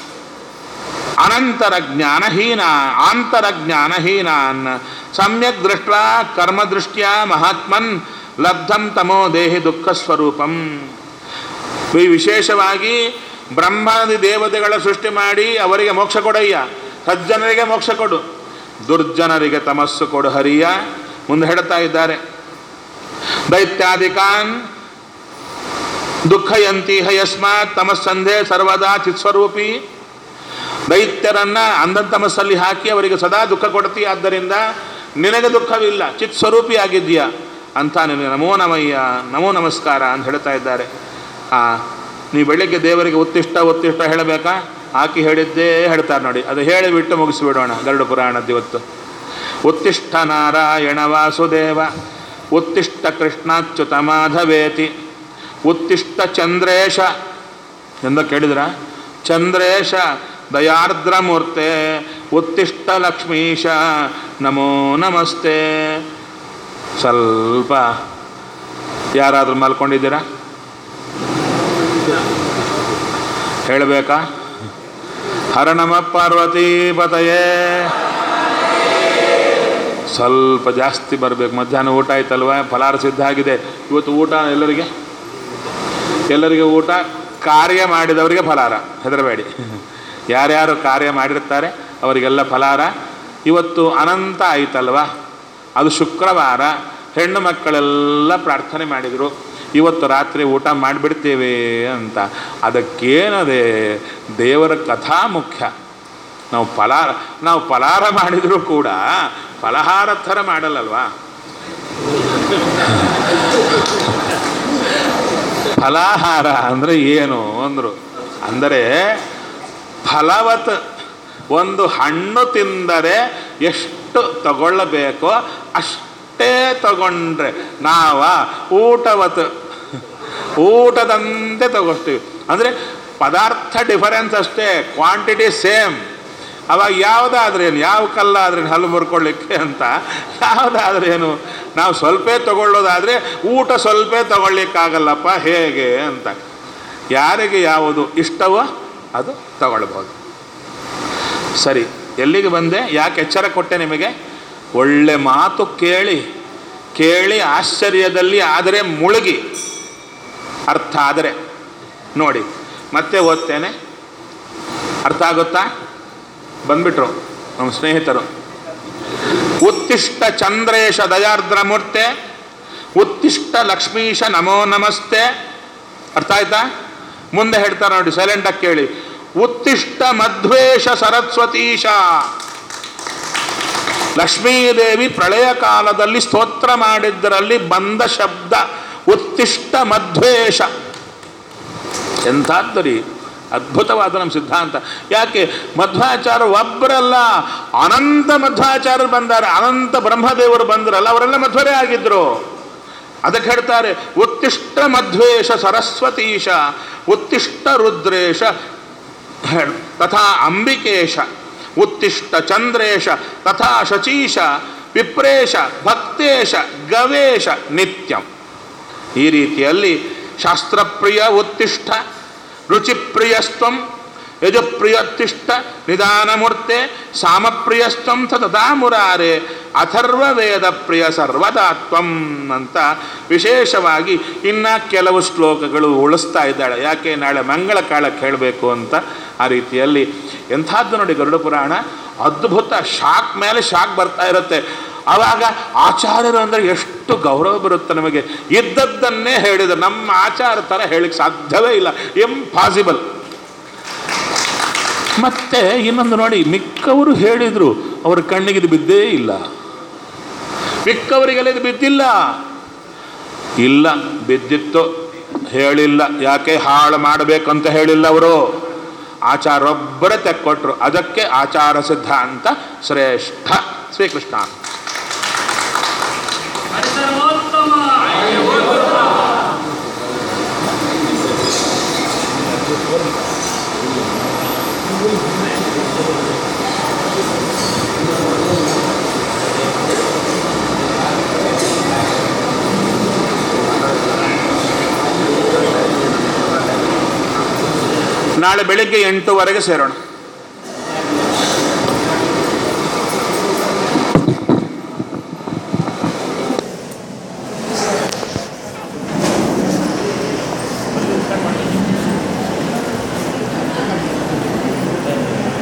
ಅನಂತರ ಜ್ಞಾನಹೀನ ಆಂತರ ಜ್ಞಾನಹೀನಾನ್ ಸಮ್ಯಕ್ ದೃಷ್ಟ್ವಾ ಕರ್ಮದೃಷ್ಟ್ಯ ಮಹಾತ್ಮನ್ ಲಬ್ಧಂ ತಮೋ ದೇಹಿ ದುಃಖ ಸ್ವರೂಪಂ. ವಿಶೇಷವಾಗಿ ಬ್ರಹ್ಮಾದಿ ದೇವತೆಗಳ ಸೃಷ್ಟಿ ಮಾಡಿ ಅವರಿಗೆ ಮೋಕ್ಷ ಕೊಡಯ್ಯ, ಸಜ್ಜನರಿಗೆ ಮೋಕ್ಷ ಕೊಡು, ದುರ್ಜನರಿಗೆ ತಮಸ್ಸು ಕೊಡು ಹರಿಯ. ಮುಂದೆ ಹೇಳ್ತಾ ಇದ್ದಾರೆ, ದೈತ್ಯಾದಿಕಾನ್ ದುಃಖಯಂತಿ ಹಯಸ್ಮಾತ್ ತಮಸ್ಸಂಧೆ ಸರ್ವದಾ ಚಿತ್ಸ್ವರೂಪಿ. ದೈತ್ಯರನ್ನ ಅಂಧತಮಸ್ಸಲ್ಲಿ ಹಾಕಿ ಅವರಿಗೆ ಸದಾ ದುಃಖ ಕೊಡ್ತೀಯ, ಆದ್ದರಿಂದ ನಿನಗೆ ದುಃಖವಿಲ್ಲ, ಚಿತ್ಸ್ವರೂಪಿ ಆಗಿದ್ದೀಯ ಅಂತ ನಿನಗೆ ನಮೋ ನಮಯ್ಯ, ನಮೋ ನಮಸ್ಕಾರ ಅಂತ ಹೇಳ್ತಾ ಇದ್ದಾರೆ. ಆ ನೀ ಬೆಳಿಗ್ಗೆ ದೇವರಿಗೆ ಉತ್ತಿಷ್ಟ ಉತ್ತಿಷ್ಟ ಹೇಳಬೇಕಾ? ಆಕೆ ಹೇಳಿದ್ದೇ ಹೇಳ್ತಾರೆ ನೋಡಿ, ಅದು ಹೇಳಿಬಿಟ್ಟು ಮುಗಿಸಿಬಿಡೋಣ ಗರುಡ ಪುರಾಣದ ಇವತ್ತು. ಉತ್ತಿಷ್ಠ ನಾರಾಯಣ ವಾಸುದೇವ ಉತ್ತಿಷ್ಠ ಕೃಷ್ಣಾಚ್ಯುತ ಮಾಧವೇತಿ ಉತ್ತಿಷ್ಠ ಚಂದ್ರೇಶ ಎಂದ ಕೇಳಿದ್ರ? ಚಂದ್ರೇಶ ದಯಾರ್ದ್ರ ಮೂರ್ತೆ ಉತ್ತಿಷ್ಠ ಲಕ್ಷ್ಮೀಶ ನಮೋ ನಮಸ್ತೆ. ಸ್ವಲ್ಪ ಯಾರಾದರೂ ಮಲ್ಕೊಂಡಿದ್ದೀರಾ? ಹೇಳಬೇಕಾ? ಹರ ನಮ ಪಾರ್ವತೀ ಪತಯೇ. ಸ್ವಲ್ಪ ಜಾಸ್ತಿ ಬರಬೇಕು. ಮಧ್ಯಾಹ್ನ ಊಟ ಆಯ್ತಲ್ವ, ಫಲಾರ ಸಿದ್ಧ ಆಗಿದೆ. ಇವತ್ತು ಊಟ ಎಲ್ಲರಿಗೆ ಎಲ್ಲರಿಗೆ ಊಟ, ಕಾರ್ಯ ಮಾಡಿದವರಿಗೆ ಫಲಾರ, ಹೆದರಬೇಡಿ. ಯಾರ್ಯಾರು ಕಾರ್ಯ ಮಾಡಿರ್ತಾರೆ ಅವರಿಗೆಲ್ಲ ಫಲಾರ. ಇವತ್ತು ಅನಂತ ಆಯ್ತಲ್ವ, ಅದು ಶುಕ್ರವಾರ. ಹೆಣ್ಣು ಮಕ್ಕಳೆಲ್ಲ ಪ್ರಾರ್ಥನೆ ಮಾಡಿದರು ಇವತ್ತು ರಾತ್ರಿ ಊಟ ಮಾಡಿಬಿಡ್ತೇವೆ ಅಂತ. ಅದಕ್ಕೇನದೆ, ದೇವರ ಕಥಾ ಮುಖ್ಯ. ನಾವು ಫಲಾರ ನಾವು ಫಲಾರ ಮಾಡಿದರೂ ಕೂಡ ಫಲಹಾರ ಥರ ಮಾಡಲ್ಲಲ್ವಾ. ಫಲಾಹಾರ ಅಂದರೆ ಏನು ಅಂದರು ಅಂದರೆ ಫಲವತ್. ಒಂದು ಹಣ್ಣು ತಿಂದರೆ ಎಷ್ಟು ತಗೊಳ್ಳಬೇಕೋ ಅಷ್ಟೇ ತಗೊಂಡ್ರೆ ನಾವ ಊಟವತ್, ಊಟದಂತೆ ತಗೋತೀವಿ. ಅಂದರೆ ಪದಾರ್ಥ ಡಿಫರೆನ್ಸ್ ಅಷ್ಟೇ, ಕ್ವಾಂಟಿಟಿ ಸೇಮ್. ಅವಾಗ ಯಾವುದಾದ್ರೇನು, ಯಾವ ಕಲ್ಲಾದ್ರೇನು ಹಲ್ಲು ಮುರ್ಕೊಳ್ಳಿಕ್ಕೆ ಅಂತ, ಯಾವುದಾದ್ರೇನು ನಾವು ಸ್ವಲ್ಪ ತಗೊಳ್ಳೋದಾದರೆ ಊಟ ಸ್ವಲ್ಪ ತಗೊಳ್ಳಿಕ್ಕಾಗಲ್ಲಪ್ಪ ಹೇಗೆ ಅಂತ. ಯಾರಿಗೆ ಯಾವುದು ಇಷ್ಟವೋ ಅದು ತಗೊಳ್ಬೋದು. ಸರಿ, ಎಲ್ಲಿಗೆ ಬಂದೆ? ಯಾಕೆ ಎಚ್ಚರ ಕೊಟ್ಟೆ ನಿಮಗೆ? ಒಳ್ಳೆ ಮಾತು ಕೇಳಿ ಕೇಳಿ ಆಶ್ಚರ್ಯದಲ್ಲಿ ಆದರೆ ಮುಳುಗಿ ಅರ್ಥ ಆದರೆ ನೋಡಿ. ಮತ್ತೆ ಓದ್ತೇನೆ, ಅರ್ಥ ಆಗುತ್ತಾ? ಬಂದ್ಬಿಟ್ರು ನಮ್ಮ ಸ್ನೇಹಿತರು. ಉತ್ತಿಷ್ಠ ಚಂದ್ರೇಶ ದಯಾರ್ದ್ರ ಮೂರ್ತೆ ಉತ್ತಿಷ್ಠ ಲಕ್ಷ್ಮೀಶ ನಮೋ ನಮಸ್ತೆ. ಅರ್ಥ ಆಯ್ತಾ? ಮುಂದೆ ಹೇಳ್ತಾರೆ ನೋಡಿ, ಸೈಲೆಂಟಾಗಿ ಕೇಳಿ. ಉತ್ತಿಷ್ಠ ಮಧ್ವೇಶ ಸರಸ್ವತೀಶ. ಲಕ್ಷ್ಮೀದೇವಿ ಪ್ರಳಯ ಕಾಲದಲ್ಲಿ ಸ್ತೋತ್ರ ಮಾಡಿದ್ದರಲ್ಲಿ ಬಂದ ಶಬ್ದ ಉತ್ತಿಷ್ಠ ಮಧ್ವೇಶ. ಎಂಥದ್ದು ರೀ, ಅದ್ಭುತವಾದ ನಮ್ಮ ಸಿದ್ಧಾಂತ. ಯಾಕೆ? ಮಧ್ವಾಚಾರ್ಯ ಒಬ್ಬರಲ್ಲ, ಅನಂತ ಮಧ್ವಾಚಾರ್ಯರು ಬಂದಾರೆ. ಅನಂತ ಬ್ರಹ್ಮದೇವರು ಬಂದ್ರಲ್ಲ, ಅವರೆಲ್ಲ ಮಧ್ವರೇ ಆಗಿದ್ರು. ಅದಕ್ಕೆ ಹೇಳ್ತಾರೆ ಉತ್ತಿಷ್ಠ ಮಧ್ವೇಶ ಸರಸ್ವತೀಶ ಉತ್ತಿಷ್ಠ ರುದ್ರೇಶ ತಥಾ ಅಂಬಿಕೇಶ ಉತ್ತಿಷ್ಠ ಚಂದ್ರೇಶ ತಥಾ ಶಚೀಶ ವಿಪ್ರೇಶ ಭಕ್ತೇಶ ಗವೇಶ ನಿತ್ಯಂ. ಈ ರೀತಿಯಲ್ಲಿ ಶಾಸ್ತ್ರಪ್ರಿಯ ಉತ್ತಿಷ್ಠ, ರುಚಿಪ್ರಿಯಸ್ತ್ವಂ ಯಜಪ್ರಿಯೋತ್ತಿಷ್ಠ ನಿಧಾನಮೂರ್ತೆ, ಸಾಮಪ್ರಿಯಸ್ತ್ವಂ ತಥಾ ಮುರಾರೆ, ಅಥರ್ವ ವೇದ ಪ್ರಿಯ ಸರ್ವದಾತ್ವಂ ಅಂತ ವಿಶೇಷವಾಗಿ ಇನ್ನು ಕೆಲವು ಶ್ಲೋಕಗಳು ಉಳಿಸ್ತಾ ಇದ್ದಾಳೆ. ಯಾಕೆ? ನಾಳೆ ಮಂಗಳ ಕಾಲಕ್ಕೆ ಹೇಳಬೇಕು ಅಂತ. ಆ ರೀತಿಯಲ್ಲಿ ಎಂಥದ್ದು ನೋಡಿ ಗರುಡ ಪುರಾಣ, ಅದ್ಭುತ. ಶಾಕ್ ಮೇಲೆ ಶಾಕ್ ಬರ್ತಾ ಇರುತ್ತೆ. ಆವಾಗ ಆಚಾರ್ಯರು ಅಂದರೆ ಎಷ್ಟು ಗೌರವ ಬರುತ್ತೆ ನಮಗೆ. ಇದ್ದದ್ದನ್ನೇ ಹೇಳಿದರು. ನಮ್ಮ ಆಚಾರ ಥರ ಹೇಳಿಕ್ಕೆ ಸಾಧ್ಯವೇ ಇಲ್ಲ, ಇಂಪಾಸಿಬಲ್. ಮತ್ತೆ ಇನ್ನೊಂದು ನೋಡಿ, ಮಿಕ್ಕವರು ಹೇಳಿದರು, ಅವರ ಕಣ್ಣಿಗೆ ಇದು ಬಿದ್ದೇ ಇಲ್ಲ. ಮಿಕ್ಕವರಿಗೆಲ್ಲ ಇದು ಬಿದ್ದಿಲ್ಲ. ಇಲ್ಲ, ಬಿದ್ದಿತ್ತು, ಹೇಳಿಲ್ಲ. ಯಾಕೆ? ಹಾಳು ಮಾಡಬೇಕಂತ ಹೇಳಿಲ್ಲ ಅವರು. ಆಚಾರೊಬ್ಬರೇ ತೆಕ್ಕೊಟ್ರು. ಅದಕ್ಕೆ ಆಚಾರ ಸಿದ್ಧಾಂತ ಶ್ರೇಷ್ಠ. ಶ್ರೀಕೃಷ್ಣ. ನಾಳೆ ಬೆಳಿಗ್ಗೆ ಎಂಟೂವರೆಗೆ ಸೇರೋಣ.